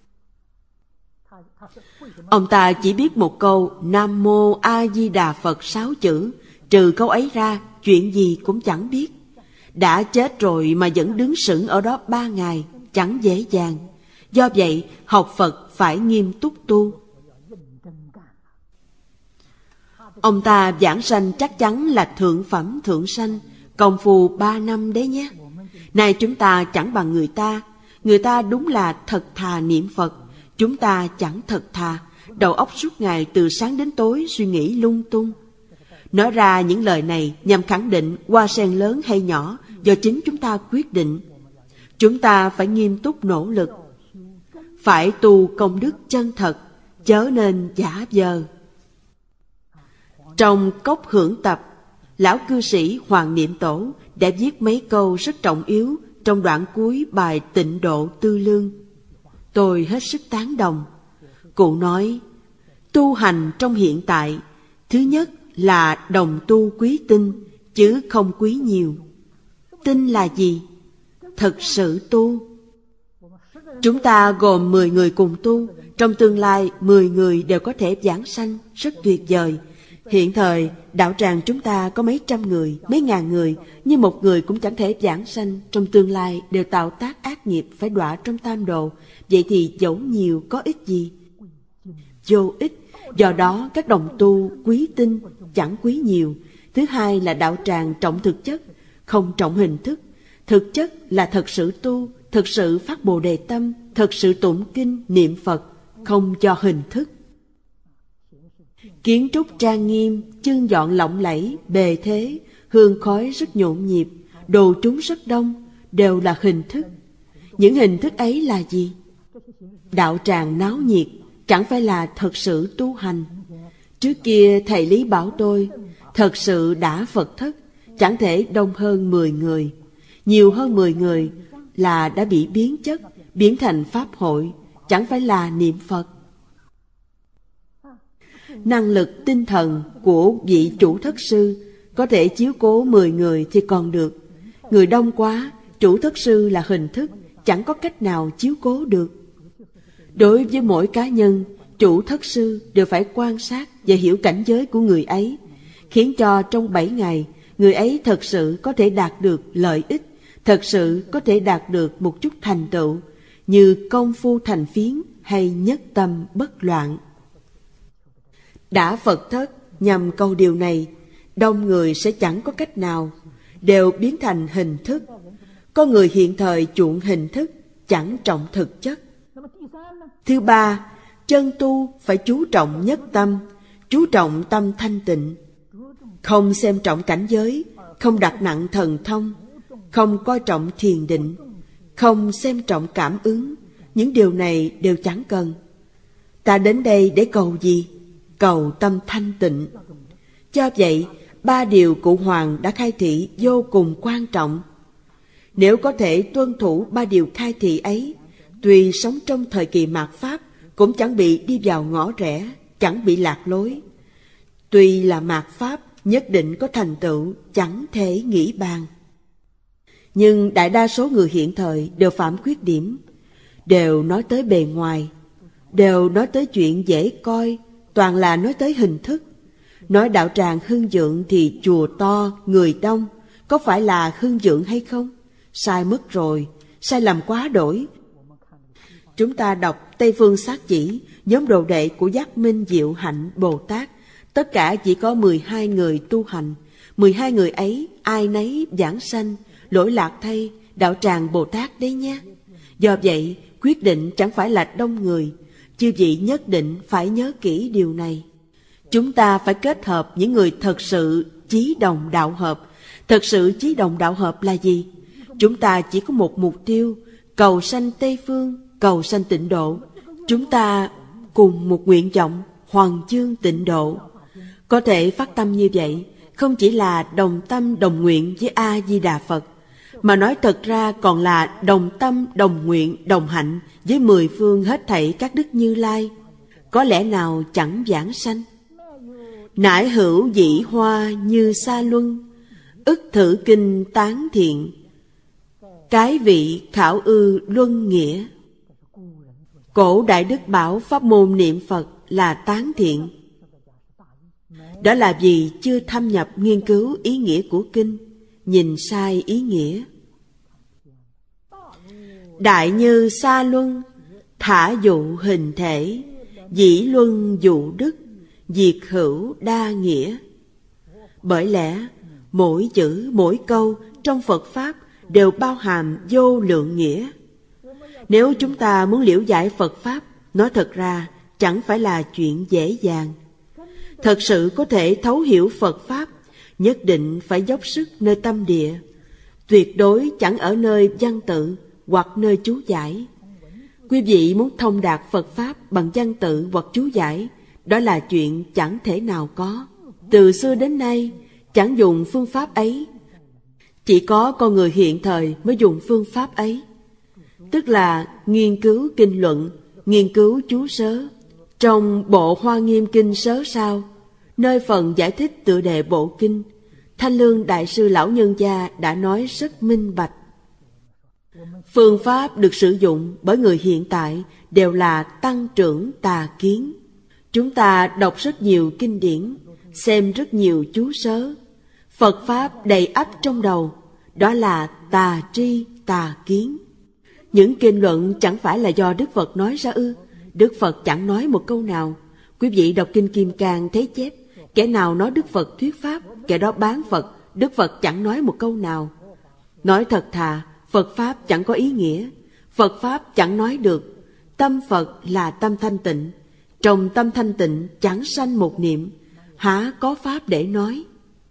Ông ta chỉ biết một câu Nam Mô A Di Đà Phật sáu chữ, trừ câu ấy ra chuyện gì cũng chẳng biết. Đã chết rồi mà vẫn đứng sững ở đó ba ngày, chẳng dễ dàng. Do vậy học Phật phải nghiêm túc tu. Ông ta giảng sanh chắc chắn là thượng phẩm thượng sanh, công phu ba năm đấy nhé. Này chúng ta chẳng bằng người ta. Người ta đúng là thật thà niệm Phật, chúng ta chẳng thật thà, đầu óc suốt ngày từ sáng đến tối suy nghĩ lung tung. Nói ra những lời này nhằm khẳng định hoa sen lớn hay nhỏ do chính chúng ta quyết định. Chúng ta phải nghiêm túc nỗ lực, phải tu công đức chân thật, chớ nên giả vờ. Trong Cốc Hưởng Tập, lão cư sĩ Hoàng Niệm Tổ đã viết mấy câu rất trọng yếu trong đoạn cuối bài Tịnh Độ Tư Lương. Tôi hết sức tán đồng. Cụ nói, tu hành trong hiện tại, thứ nhất là đồng tu quý tinh, chứ không quý nhiều. Tinh là gì? Thực sự tu. Chúng ta gồm mười người cùng tu, trong tương lai mười người đều có thể vãng sanh, rất tuyệt vời. Hiện thời, đạo tràng chúng ta có mấy trăm người, mấy ngàn người, nhưng một người cũng chẳng thể vãng sanh, trong tương lai đều tạo tác ác nghiệp phải đọa trong tam độ. Vậy thì dẫu nhiều có ích gì? Vô ích. Do đó các đồng tu quý tinh, chẳng quý nhiều. Thứ hai là đạo tràng trọng thực chất, không trọng hình thức. Thực chất là thật sự tu, thực sự phát Bồ Đề tâm, thật sự tụng kinh, niệm Phật, không cho hình thức. Kiến trúc trang nghiêm, chương dọn lộng lẫy, bề thế, hương khói rất nhộn nhịp, đồ chúng rất đông, đều là hình thức. Những hình thức ấy là gì? Đạo tràng náo nhiệt, chẳng phải là thật sự tu hành. Trước kia thầy Lý bảo tôi, thật sự đã Phật thất, chẳng thể đông hơn mười người. Nhiều hơn mười người là đã bị biến chất, biến thành pháp hội, chẳng phải là niệm Phật. Năng lực tinh thần của vị chủ thất sư có thể chiếu cố mười người thì còn được. Người đông quá, chủ thất sư là hình thức, chẳng có cách nào chiếu cố được. Đối với mỗi cá nhân, chủ thất sư đều phải quan sát và hiểu cảnh giới của người ấy, khiến cho trong bảy ngày, người ấy thật sự có thể đạt được lợi ích, thật sự có thể đạt được một chút thành tựu, như công phu thành phiến hay nhất tâm bất loạn. Đã Phật thất nhằm câu điều này, đông người sẽ chẳng có cách nào, đều biến thành hình thức. Có người hiện thời chuộng hình thức, chẳng trọng thực chất. Thứ ba, chân tu phải chú trọng nhất tâm, chú trọng tâm thanh tịnh, không xem trọng cảnh giới, không đặt nặng thần thông, không coi trọng thiền định, không xem trọng cảm ứng. Những điều này đều chẳng cần. Ta đến đây để cầu gì? Cầu tâm thanh tịnh. Do vậy, ba điều Cụ Hoàng đã khai thị vô cùng quan trọng. Nếu có thể tuân thủ ba điều khai thị ấy, tuy sống trong thời kỳ mạt Pháp, cũng chẳng bị đi vào ngõ rẽ, chẳng bị lạc lối. Tuy là mạt Pháp, nhất định có thành tựu, chẳng thể nghĩ bàn. Nhưng đại đa số người hiện thời đều phạm khuyết điểm, đều nói tới bề ngoài, đều nói tới chuyện dễ coi, toàn là nói tới hình thức. Nói đạo tràng hưng vượng thì chùa to, người đông, có phải là hưng vượng hay không? Sai mất rồi, sai lầm quá đổi. Chúng ta đọc Tây Phương Sát Chỉ, nhóm đồ đệ của Giác Minh Diệu Hạnh Bồ Tát, tất cả chỉ có mười hai người tu hành. mười hai người ấy, ai nấy giảng sanh, lỗi lạc thay, đạo tràng Bồ Tát đấy nha. Do vậy, quyết định chẳng phải là đông người, chư vị nhất định phải nhớ kỹ điều này. Chúng ta phải kết hợp những người thật sự chí đồng đạo hợp. Thật sự chí đồng đạo hợp là gì? Chúng ta chỉ có một mục tiêu, cầu sanh Tây Phương, cầu sanh tịnh độ. Chúng ta cùng một nguyện vọng, hoằng chương tịnh độ. Có thể phát tâm như vậy, không chỉ là đồng tâm đồng nguyện với A-di-đà Phật, mà nói thật ra còn là đồng tâm đồng nguyện đồng hạnh với mười phương hết thảy các đức Như Lai. Có lẽ nào chẳng vãng sanh? Nải hữu dĩ hoa như sa luân, ức thử kinh tán thiện, cái vị khảo ư luân nghĩa. Cổ Đại Đức bảo pháp môn niệm Phật là tán thiện. Đó là vì chưa thâm nhập nghiên cứu ý nghĩa của kinh, nhìn sai ý nghĩa. Đại như sa luân, thả dụ hình thể, dĩ luân dụ đức, diệt hữu đa nghĩa. Bởi lẽ, mỗi chữ, mỗi câu trong Phật Pháp đều bao hàm vô lượng nghĩa. Nếu chúng ta muốn liễu giải Phật Pháp, nói thật ra chẳng phải là chuyện dễ dàng. thật sự có thể thấu hiểu Phật Pháp, nhất định phải dốc sức nơi tâm địa, tuyệt đối chẳng ở nơi văn tự hoặc nơi chú giải. Quý vị muốn thông đạt Phật Pháp bằng văn tự hoặc chú giải, đó là chuyện chẳng thể nào có. Từ xưa đến nay, chẳng dùng phương pháp ấy. Chỉ có con người hiện thời mới dùng phương pháp ấy, tức là nghiên cứu kinh luận, nghiên cứu chú sớ. Trong bộ Hoa Nghiêm Kinh Sớ Sao, nơi phần giải thích tựa đề bộ kinh, Thanh Lương Đại sư Lão Nhân Gia đã nói rất minh bạch. Phương pháp được sử dụng bởi người hiện tại đều là tăng trưởng tà kiến. Chúng ta đọc rất nhiều kinh điển, xem rất nhiều chú sớ, Phật Pháp đầy ắp trong đầu, đó là tà tri, tà kiến. Những kinh luận chẳng phải là do Đức Phật nói ra ư? Đức Phật chẳng nói một câu nào. Quý vị đọc Kinh Kim Cang thấy chép, kẻ nào nói Đức Phật thuyết Pháp, kẻ đó bán Phật. Đức Phật chẳng nói một câu nào. Nói thật thà, Phật Pháp chẳng có ý nghĩa. Phật Pháp chẳng nói được. Tâm Phật là tâm thanh tịnh. Trong tâm thanh tịnh chẳng sanh một niệm, há có Pháp để nói?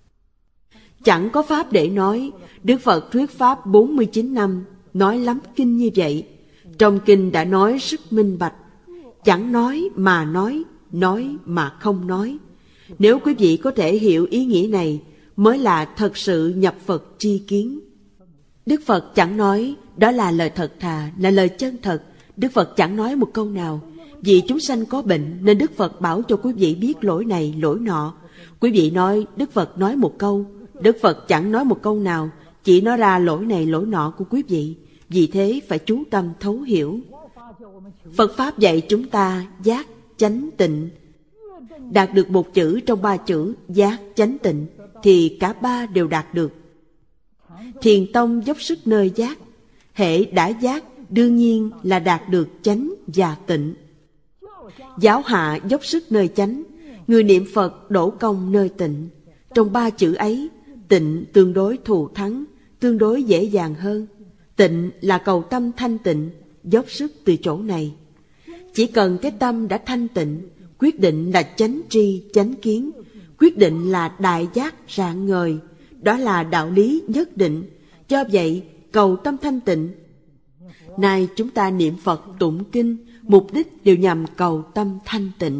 Chẳng có Pháp để nói. Đức Phật thuyết Pháp bốn mươi chín năm, nói lắm kinh như vậy. Trong kinh đã nói rất minh bạch. Chẳng nói mà nói, nói mà không nói. Nếu quý vị có thể hiểu ý nghĩa này, mới là thật sự nhập Phật tri kiến. Đức Phật chẳng nói, đó là lời thật thà, là lời chân thật. Đức Phật chẳng nói một câu nào. Vì chúng sanh có bệnh nên Đức Phật bảo cho quý vị biết lỗi này, lỗi nọ. Quý vị nói Đức Phật nói một câu, Đức Phật chẳng nói một câu nào, chỉ nói ra lỗi này, lỗi nọ của quý vị. Vì thế phải chú tâm thấu hiểu. Phật Pháp dạy chúng ta giác, chánh, tịnh. Đạt được một chữ trong ba chữ giác, chánh, tịnh thì cả ba đều đạt được. Thiền tông dốc sức nơi giác. Hễ đã giác, đương nhiên là đạt được chánh và tịnh. Giáo hạ dốc sức nơi chánh, người niệm Phật đổ công nơi tịnh. Trong ba chữ ấy, tịnh tương đối thù thắng, tương đối dễ dàng hơn. Tịnh là cầu tâm thanh tịnh, dốc sức từ chỗ này. Chỉ cần cái tâm đã thanh tịnh, quyết định là chánh tri, chánh kiến, quyết định là đại giác rạng ngời, đó là đạo lý nhất định. Do vậy, cầu tâm thanh tịnh. Nay chúng ta niệm Phật tụng kinh, mục đích đều nhằm cầu tâm thanh tịnh.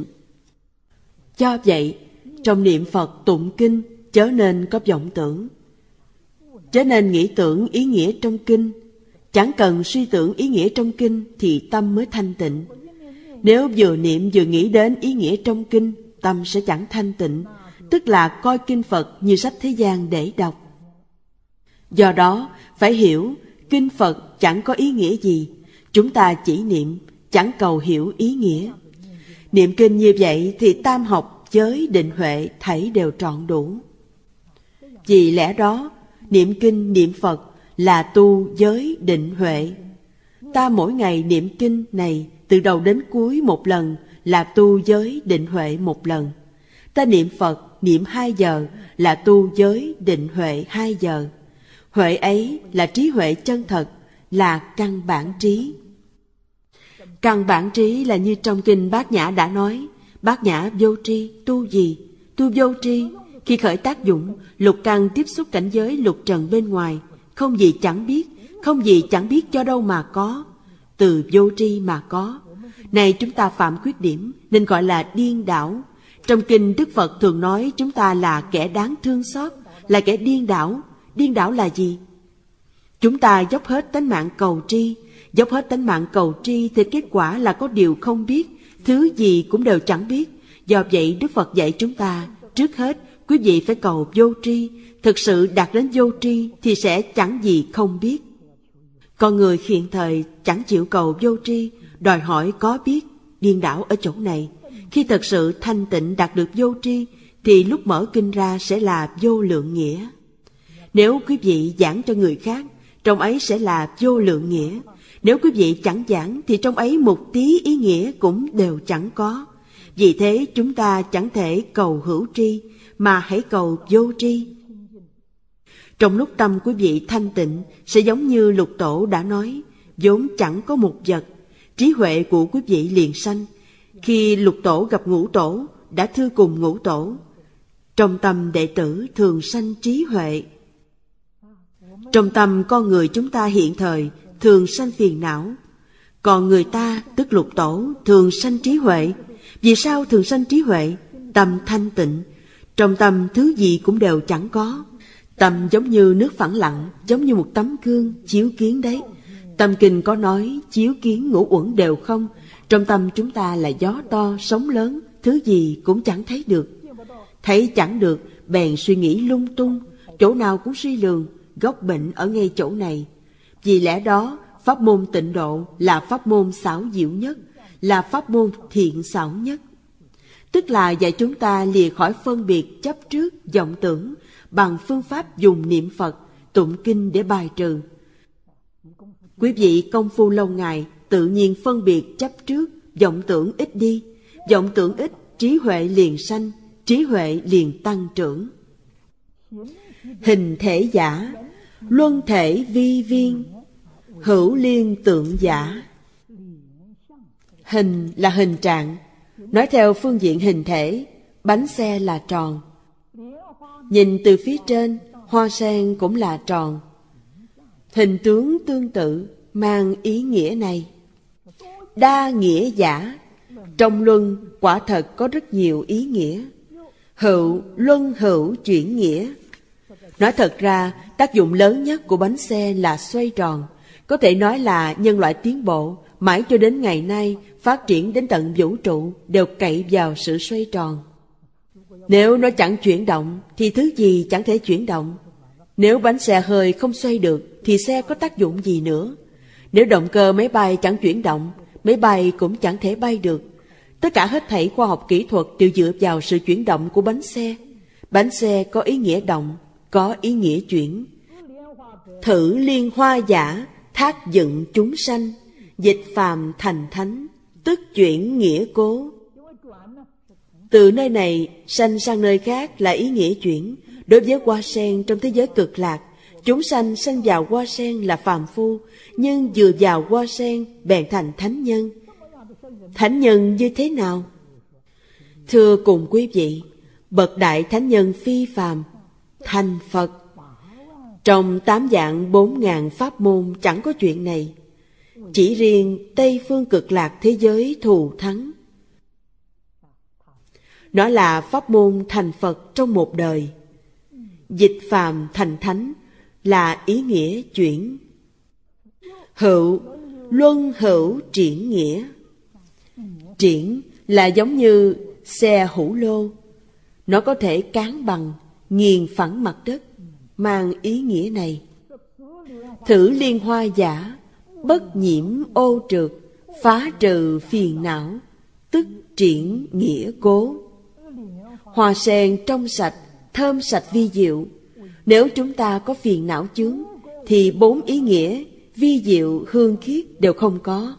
Do vậy, trong niệm Phật tụng kinh, chớ nên có vọng tưởng, chớ nên nghĩ tưởng ý nghĩa trong kinh. Chẳng cần suy tưởng ý nghĩa trong kinh thì tâm mới thanh tịnh. Nếu vừa niệm vừa nghĩ đến ý nghĩa trong kinh, tâm sẽ chẳng thanh tịnh, tức là coi kinh Phật như sách thế gian để đọc. Do đó, phải hiểu, kinh Phật chẳng có ý nghĩa gì, chúng ta chỉ niệm, chẳng cầu hiểu ý nghĩa. Niệm kinh như vậy thì tam học, giới, định, huệ thảy đều trọn đủ. Vì lẽ đó, niệm kinh, niệm Phật là tu giới, định, huệ. Ta mỗi ngày niệm kinh này từ đầu đến cuối một lần là tu giới, định, huệ một lần. Ta niệm Phật niệm hai giờ là tu giới, định, huệ hai giờ. Huệ ấy là trí huệ chân thật, là căn bản trí. Căn bản trí là như trong kinh Bát Nhã đã nói. Bát Nhã vô tri, tu gì? Tu vô tri. Khi khởi tác dụng, lục căn tiếp xúc cảnh giới lục trần bên ngoài, không gì chẳng biết, không gì chẳng biết cho đâu mà có, từ vô tri mà có. Này chúng ta phạm khuyết điểm nên gọi là điên đảo. Trong kinh Đức Phật thường nói chúng ta là kẻ đáng thương xót, là kẻ điên đảo. Điên đảo là gì? Chúng ta dốc hết tánh mạng cầu tri, dốc hết tánh mạng cầu tri thì kết quả là có điều không biết, thứ gì cũng đều chẳng biết. Do vậy Đức Phật dạy chúng ta, trước hết quý vị phải cầu vô tri. Thực sự đạt đến vô tri thì sẽ chẳng gì không biết. Con người hiện thời chẳng chịu cầu vô tri, đòi hỏi có biết, điên đảo ở chỗ này. Khi thật sự thanh tịnh đạt được vô tri thì lúc mở kinh ra sẽ là vô lượng nghĩa. Nếu quý vị giảng cho người khác, trong ấy sẽ là vô lượng nghĩa. Nếu quý vị chẳng giảng thì trong ấy một tí ý nghĩa cũng đều chẳng có. Vì thế chúng ta chẳng thể cầu hữu tri, mà hãy cầu vô tri. Trong lúc tâm quý vị thanh tịnh, sẽ giống như Lục Tổ đã nói, vốn chẳng có một vật, trí huệ của quý vị liền sanh. Khi Lục Tổ gặp Ngũ Tổ, đã thưa cùng ngũ tổ: trong tâm đệ tử thường sanh trí huệ. Trong tâm con người chúng ta hiện thời thường sanh phiền não, còn người ta, tức lục tổ, thường sanh trí huệ. Vì sao thường sanh trí huệ? Tâm thanh tịnh, trong tâm thứ gì cũng đều chẳng có. Tâm giống như nước phẳng lặng, giống như một tấm gương chiếu kiến đấy. Tâm kinh có nói chiếu kiến ngũ uẩn đều không. Trong tâm chúng ta là gió to, sóng lớn, thứ gì cũng chẳng thấy được. Thấy chẳng được, bèn suy nghĩ lung tung, chỗ nào cũng suy lường, gốc bệnh ở ngay chỗ này. Vì lẽ đó, pháp môn tịnh độ là pháp môn xảo diệu nhất, là pháp môn thiện xảo nhất. Tức là dạy chúng ta lìa khỏi phân biệt chấp trước, vọng tưởng, bằng phương pháp dùng niệm Phật, tụng kinh để bài trừ. Quý vị công phu lâu ngày, tự nhiên phân biệt chấp trước, vọng tưởng ít đi. Vọng tưởng ít, trí huệ liền sanh, trí huệ liền tăng trưởng. Hình thể giả, luân thể vi viên, hữu liên tượng giả. Hình là hình trạng. Nói theo phương diện hình thể, bánh xe là tròn. Nhìn từ phía trên, hoa sen cũng là tròn. Hình tướng tương tự mang ý nghĩa này. Đa nghĩa giả, trong luân quả thật có rất nhiều ý nghĩa. Hữu, luân hữu chuyển nghĩa. Nói thật ra, tác dụng lớn nhất của bánh xe là xoay tròn. Có thể nói là nhân loại tiến bộ, mãi cho đến ngày nay, phát triển đến tận vũ trụ, đều cậy vào sự xoay tròn. Nếu nó chẳng chuyển động, thì thứ gì chẳng thể chuyển động. Nếu bánh xe hơi không xoay được, thì xe có tác dụng gì nữa? Nếu động cơ máy bay chẳng chuyển động, máy bay cũng chẳng thể bay được. Tất cả hết thảy khoa học kỹ thuật đều dựa vào sự chuyển động của bánh xe. Bánh xe có ý nghĩa động, có ý nghĩa chuyển. Thử liên hoa giả, thác dựng chúng sanh, dịch phàm thành thánh, tức chuyển nghĩa cố. Từ nơi này sanh sang nơi khác là ý nghĩa chuyển. Đối với hoa sen trong thế giới cực lạc, chúng sanh sanh vào hoa sen là phàm phu, nhưng vừa vào hoa sen bèn thành thánh nhân. Thánh nhân như thế nào? Thưa cùng quý vị, bậc đại thánh nhân phi phàm, thành Phật. Trong tám vạn bốn ngàn pháp môn chẳng có chuyện này. Chỉ riêng Tây phương cực lạc thế giới thù thắng. Nó là pháp môn thành Phật trong một đời. Dịch phàm thành thánh là ý nghĩa chuyển. Hữu, luân hữu triển nghĩa. Triển là giống như xe hữu lô. Nó có thể cán bằng, nghiền phẳng mặt đất, mang ý nghĩa này. Thử liên hoa giả, bất nhiễm ô trượt, phá trừ phiền não, tức triển nghĩa cố. Hoa sen trong sạch, thơm sạch vi diệu. Nếu chúng ta có phiền não chướng, thì bốn ý nghĩa vi diệu hương khiết đều không có.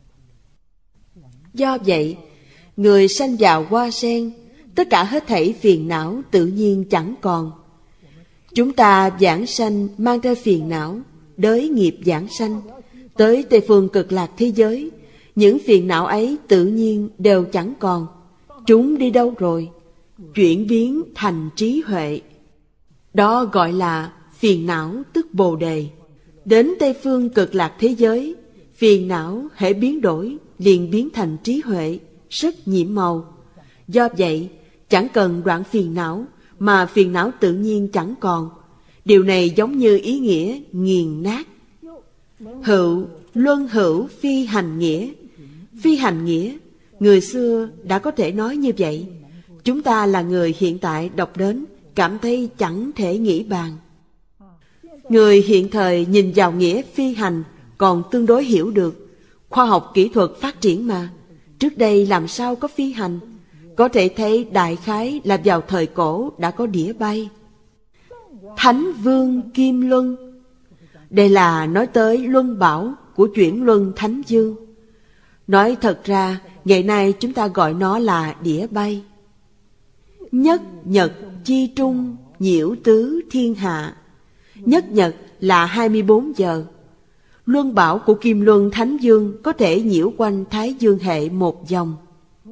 Do vậy, người sanh vào hoa sen, tất cả hết thảy phiền não tự nhiên chẳng còn. Chúng ta vãng sanh mang theo phiền não, đới nghiệp vãng sanh, tới Tây phương cực lạc thế giới, những phiền não ấy tự nhiên đều chẳng còn. Chúng đi đâu rồi? Chuyển biến thành trí huệ. Đó gọi là phiền não tức bồ đề. Đến Tây phương cực lạc thế giới, phiền não hễ biến đổi liền biến thành trí huệ, rất nhiễm màu. Do vậy, chẳng cần đoạn phiền não, mà phiền não tự nhiên chẳng còn. Điều này giống như ý nghĩa nghiền nát. Hữu, luân hữu phi hành nghĩa. Phi hành nghĩa, người xưa đã có thể nói như vậy. Chúng ta là người hiện tại đọc đến, cảm thấy chẳng thể nghĩ bàn. Người hiện thời nhìn vào nghĩa phi hành còn tương đối hiểu được. Khoa học kỹ thuật phát triển mà, trước đây làm sao có phi hành? Có thể thấy đại khái là vào thời cổ đã có đĩa bay. Thánh Vương Kim Luân, đây là nói tới luân bảo của chuyển luân Thánh Dương. Nói thật ra, ngày nay chúng ta gọi nó là đĩa bay. Nhất nhật chi trung, nhiễu tứ thiên hạ. Nhất nhật là hai mươi bốn giờ. Luân bảo của Kim Luân Thánh Dương có thể nhiễu quanh Thái Dương hệ một vòng.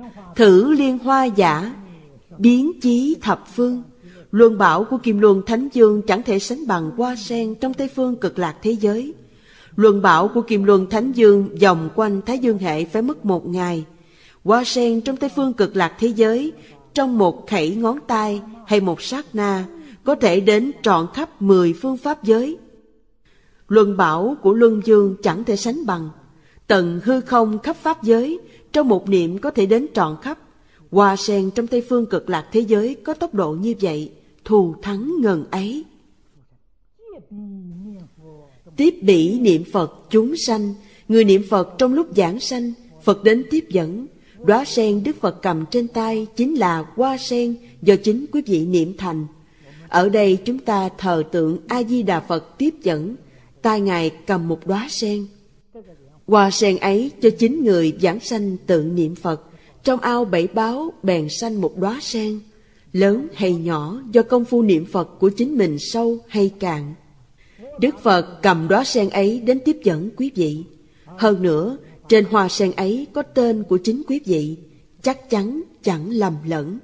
thử liên hoa giả, biến chí thập phương. Luân bảo của Kim Luân Thánh Dương chẳng thể sánh bằng hoa sen trong Tây phương Cực Lạc thế giới. Luân bảo của Kim Luân Thánh Dương vòng quanh Thái Dương hệ phải mất một ngày. Hoa sen trong Tây phương Cực Lạc thế giới, trong một khẩy ngón tay hay một sát na, có thể đến trọn khắp mười phương pháp giới. Luân bảo của Luân Dương chẳng thể sánh bằng. Tận hư không khắp pháp giới, trong một niệm có thể đến trọn khắp. Hoa sen trong Tây phương Cực Lạc thế giới có tốc độ như vậy, thù thắng ngần ấy. Tiếp bỉ niệm Phật chúng sanh, người niệm Phật trong lúc giảng sanh, Phật đến tiếp dẫn. Đóa sen Đức Phật cầm trên tay chính là hoa sen do chính quý vị niệm thành. Ở đây chúng ta thờ tượng A-di-đà Phật tiếp dẫn, tay Ngài cầm một đóa sen. Hoa sen ấy cho chính người giảng sanh tự niệm Phật, trong ao bảy báo bèn sanh một đóa sen, lớn hay nhỏ do công phu niệm Phật của chính mình sâu hay cạn. Đức Phật cầm đóa sen ấy đến tiếp dẫn quý vị. Hơn nữa, trên hoa sen ấy có tên của chính quý vị, chắc chắn chẳng lầm lẫn.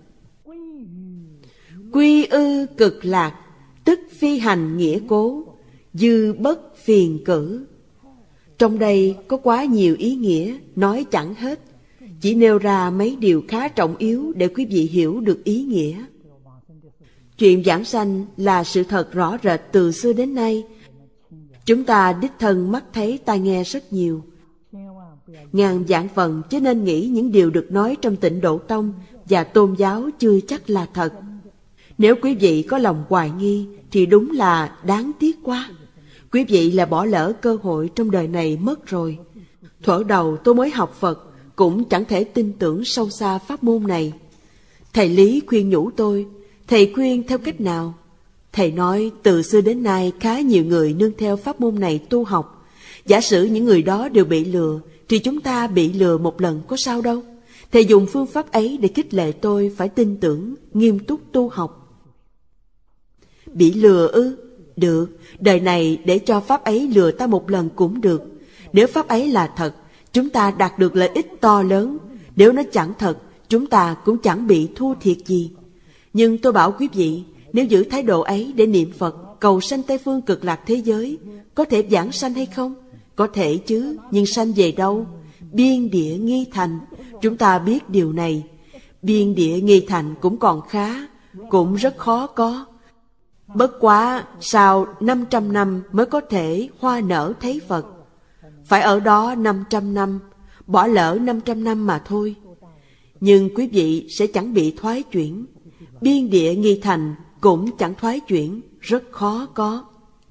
Quy ư cực lạc, tức phi hành nghĩa cố, dư bất phiền cử. Trong đây có quá nhiều ý nghĩa, nói chẳng hết. Chỉ nêu ra mấy điều khá trọng yếu để quý vị hiểu được ý nghĩa. Chuyện giảng sanh là sự thật rõ rệt từ xưa đến nay. Chúng ta đích thân mắt thấy tai nghe rất nhiều. Ngàn vạn phần chứ nên nghĩ những điều được nói trong Tịnh Độ Tông và tôn giáo chưa chắc là thật. Nếu quý vị có lòng hoài nghi thì đúng là đáng tiếc quá. Quý vị là bỏ lỡ cơ hội trong đời này mất rồi. Thuở đầu tôi mới học Phật cũng chẳng thể tin tưởng sâu xa pháp môn này. Thầy Lý khuyên nhủ tôi. Thầy khuyên theo cách nào? Thầy nói từ xưa đến nay khá nhiều người nương theo pháp môn này tu học. Giả sử những người đó đều bị lừa thì chúng ta bị lừa một lần có sao đâu. Thầy dùng phương pháp ấy để khích lệ tôi phải tin tưởng, nghiêm túc tu học. Bị lừa ư? Được, đời này để cho pháp ấy lừa ta một lần cũng được. Nếu pháp ấy là thật, chúng ta đạt được lợi ích to lớn. Nếu nó chẳng thật, chúng ta cũng chẳng bị thua thiệt gì. Nhưng tôi bảo quý vị, nếu giữ thái độ ấy để niệm Phật, cầu sanh Tây phương Cực Lạc thế giới, có thể giảng sanh hay không? Có thể chứ, nhưng sanh về đâu? Biên địa nghi thành, chúng ta biết điều này. Biên địa nghi thành cũng còn khá, cũng rất khó có. Bất quá sau năm trăm năm mới có thể hoa nở thấy Phật. Phải ở đó năm trăm năm, bỏ lỡ năm trăm năm mà thôi. Nhưng quý vị sẽ chẳng bị thoái chuyển. Biên địa nghi thành cũng chẳng thoái chuyển, rất khó có.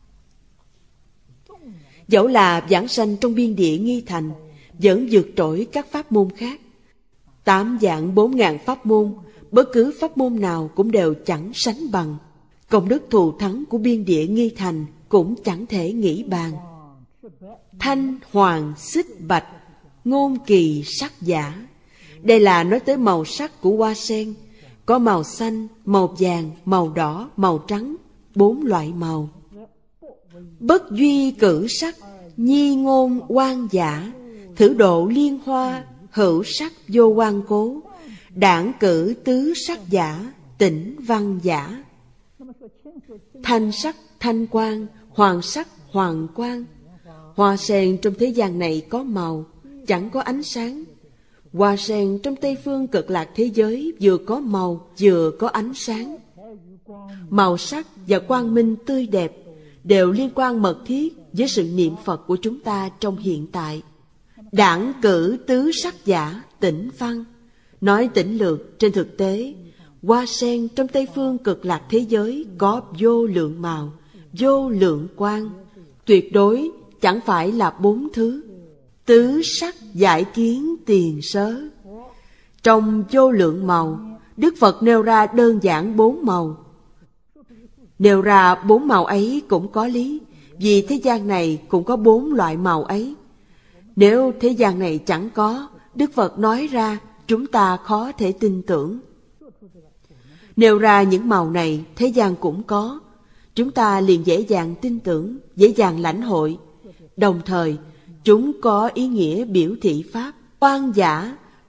Dẫu là giảng sanh trong biên địa nghi thành, vẫn vượt trội các pháp môn khác. Tám vạn bốn ngàn pháp môn, bất cứ pháp môn nào cũng đều chẳng sánh bằng. Công đức thù thắng của biên địa nghi thành cũng chẳng thể nghĩ bàn. Thanh, hoàng, xích, bạch, ngôn kỳ, sắc giả. Đây là nói tới màu sắc của hoa sen. Có màu xanh, màu vàng, màu đỏ, màu trắng, bốn loại màu. Bất duy cử sắc, nhi ngôn oan giả, thử độ liên hoa, hữu sắc vô oan cố, đảng cử tứ sắc giả, tỉnh văn giả. Thanh sắc, thanh quang, hoàng sắc, hoàng quang. Hoa sen trong thế gian này có màu, chẳng có ánh sáng. Hoa sen trong Tây phương Cực Lạc thế giới vừa có màu, vừa có ánh sáng. Màu sắc và quang minh tươi đẹp đều liên quan mật thiết với sự niệm Phật của chúng ta trong hiện tại. Đảng cử tứ sắc giả, tỉnh văn. Nói tỉnh lược, trên thực tế, hoa sen trong Tây phương Cực Lạc thế giới có vô lượng màu, vô lượng quang. Tuyệt đối chẳng phải là bốn thứ. Tứ sắc giải kiến tiền sớ. Trong vô lượng màu, Đức Phật nêu ra đơn giản bốn màu. Nêu ra bốn màu ấy cũng có lý, vì thế gian này cũng có bốn loại màu ấy. Nếu thế gian này chẳng có, Đức Phật nói ra, chúng ta khó thể tin tưởng. Nêu ra những màu này, thế gian cũng có, chúng ta liền dễ dàng tin tưởng, dễ dàng lãnh hội. Đồng thời, chúng có ý nghĩa biểu thị pháp. Oan giả,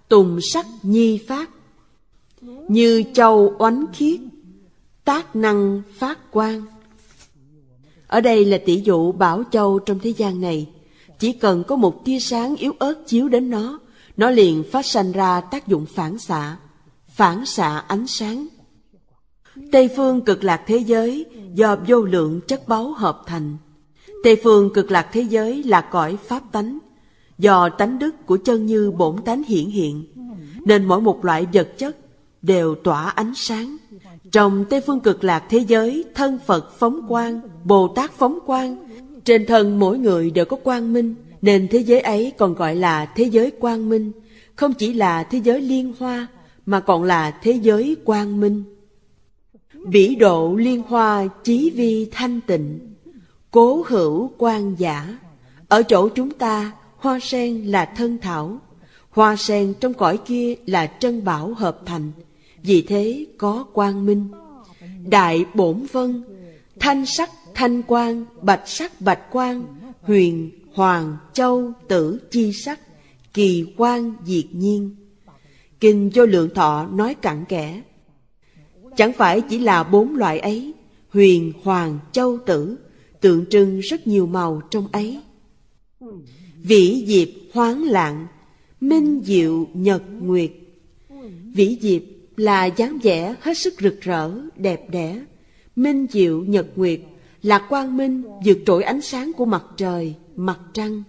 tùng sắc nhi phát. Như châu oánh khiết, tác năng phát quang. Ở đây là tỷ dụ bảo châu trong thế gian này, chỉ cần có một tia sáng yếu ớt chiếu đến nó, nó liền phát sanh ra tác dụng phản xạ, phản xạ ánh sáng. Tây phương cực lạc thế giới do vô lượng chất báu hợp thành. Tây phương cực lạc thế giới là cõi pháp tánh, do tánh đức của chân như bổn tánh hiển hiện, nên mỗi một loại vật chất đều tỏa ánh sáng. Trong Tây phương cực lạc thế giới, thân Phật phóng quang, Bồ Tát phóng quang, trên thân mỗi người đều có quang minh, nên thế giới ấy còn gọi là thế giới quang minh. Không chỉ là thế giới liên hoa, mà còn là thế giới quang minh. Bỉ độ liên hoa chí vi thanh tịnh, cố hữu quang giả. Ở chỗ chúng ta, hoa sen là thân thảo, hoa sen trong cõi kia là trân bảo hợp thành, vì thế có quang minh. Đại bổn vân, thanh sắc thanh quang, bạch sắc bạch quang, huyền hoàng châu tử chi sắc, kỳ quang diệt nhiên. Kinh Vô Lượng Thọ nói cặn kẽ, chẳng phải chỉ là bốn loại ấy, huyền hoàng châu tử tượng trưng rất nhiều màu trong ấy. Vĩ diệp hoáng lạng, minh diệu nhật nguyệt. Vĩ diệp là dáng vẻ hết sức rực rỡ, đẹp đẽ. Minh diệu nhật nguyệt là quang minh vượt trội ánh sáng của mặt trời, mặt trăng.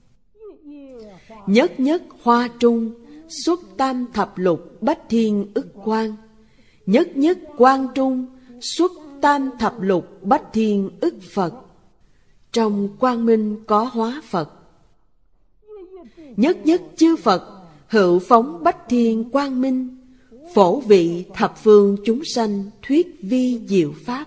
Nhất nhất hoa trung, xuất tam thập lục bách thiên ức quang. Nhất nhất quang trung, xuất tam thập lục bách thiên ức Phật. Trong quang minh có hóa Phật. Nhất nhất chư Phật, hữu phóng bách thiên quang minh, phổ vị thập phương chúng sanh, thuyết vi diệu pháp.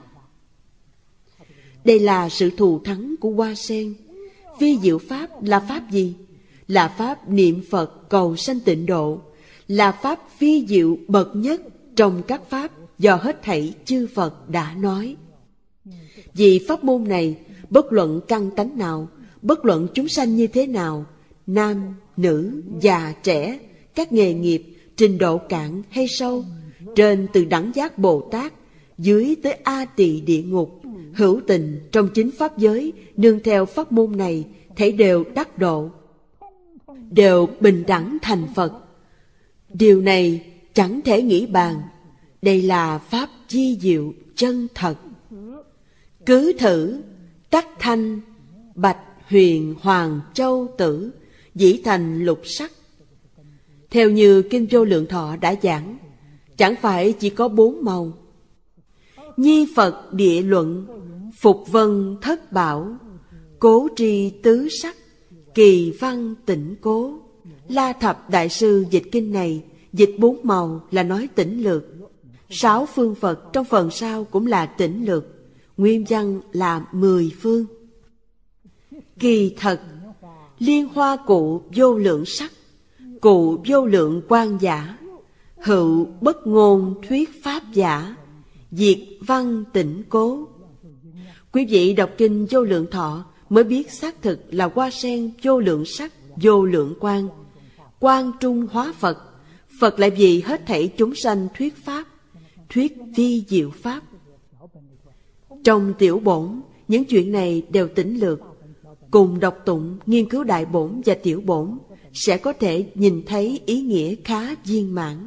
Đây là sự thù thắng của hoa sen. Vi diệu pháp là pháp gì? Là pháp niệm Phật cầu sanh tịnh độ, là pháp vi diệu bậc nhất trong các pháp do hết thảy chư Phật đã nói. Vì pháp môn này, bất luận căn tánh nào, bất luận chúng sanh như thế nào, nam, nữ, già, trẻ, các nghề nghiệp, trình độ cạn hay sâu, trên từ đẳng giác Bồ Tát, dưới tới A Tỳ địa ngục, hữu tình trong chính pháp giới, nương theo pháp môn này, thảy đều đắc độ, đều bình đẳng thành Phật. Điều này chẳng thể nghĩ bàn. Đây là pháp chi diệu chân thật. Cứ thử tắc thanh, bạch huyền hoàng châu tử, dĩ thành lục sắc. Theo như Kinh Vô Lượng Thọ đã giảng, chẳng phải chỉ có bốn màu. Nhi Phật địa luận, phục vân thất bảo, cố tri tứ sắc, kỳ văn tịnh cố. La Thập Đại Sư dịch kinh này, dịch bốn màu là nói tĩnh lược. Sáu phương Phật trong phần sau cũng là tĩnh lược. Nguyên văn là mười phương. Kỳ thật, liên hoa cụ vô lượng sắc, cụ vô lượng quang giả, hữu bất ngôn thuyết pháp giả, diệt văn tịnh cố. Quý vị đọc kinh Vô Lượng Thọ mới biết xác thực là hoa sen vô lượng sắc, vô lượng quang, quang trung hóa Phật. Phật lại vì hết thảy chúng sanh thuyết pháp, thuyết vi diệu pháp. Trong tiểu bổn, những chuyện này đều tĩnh lược. Cùng đọc tụng, nghiên cứu đại bổn và tiểu bổn, sẽ có thể nhìn thấy ý nghĩa khá viên mãn.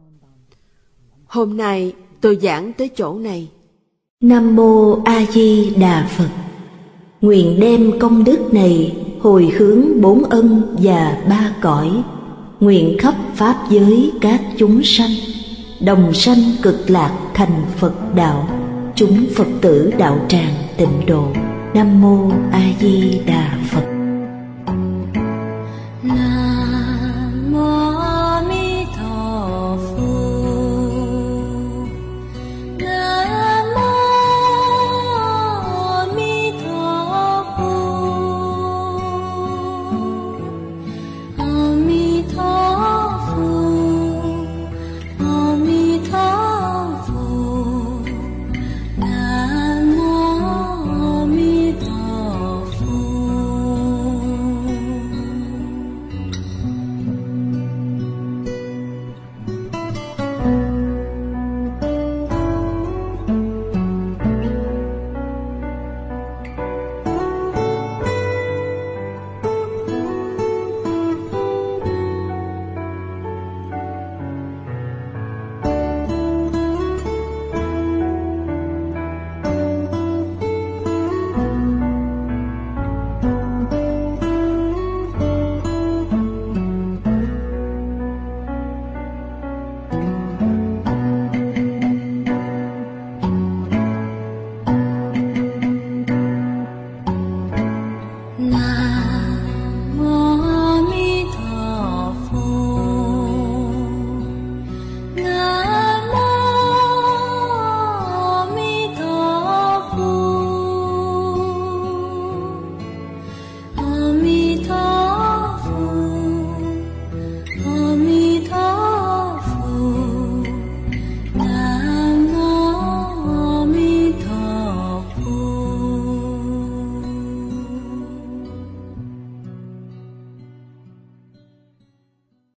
Hôm nay tôi giảng tới chỗ này. Nam Mô A Di Đà Phật. Nguyện đem công đức này hồi hướng bốn ân và ba cõi, nguyện khắp pháp giới các chúng sanh đồng sanh cực lạc thành Phật đạo, chúng Phật tử đạo tràng tịnh độ. Nam Mô A Di Đà Phật.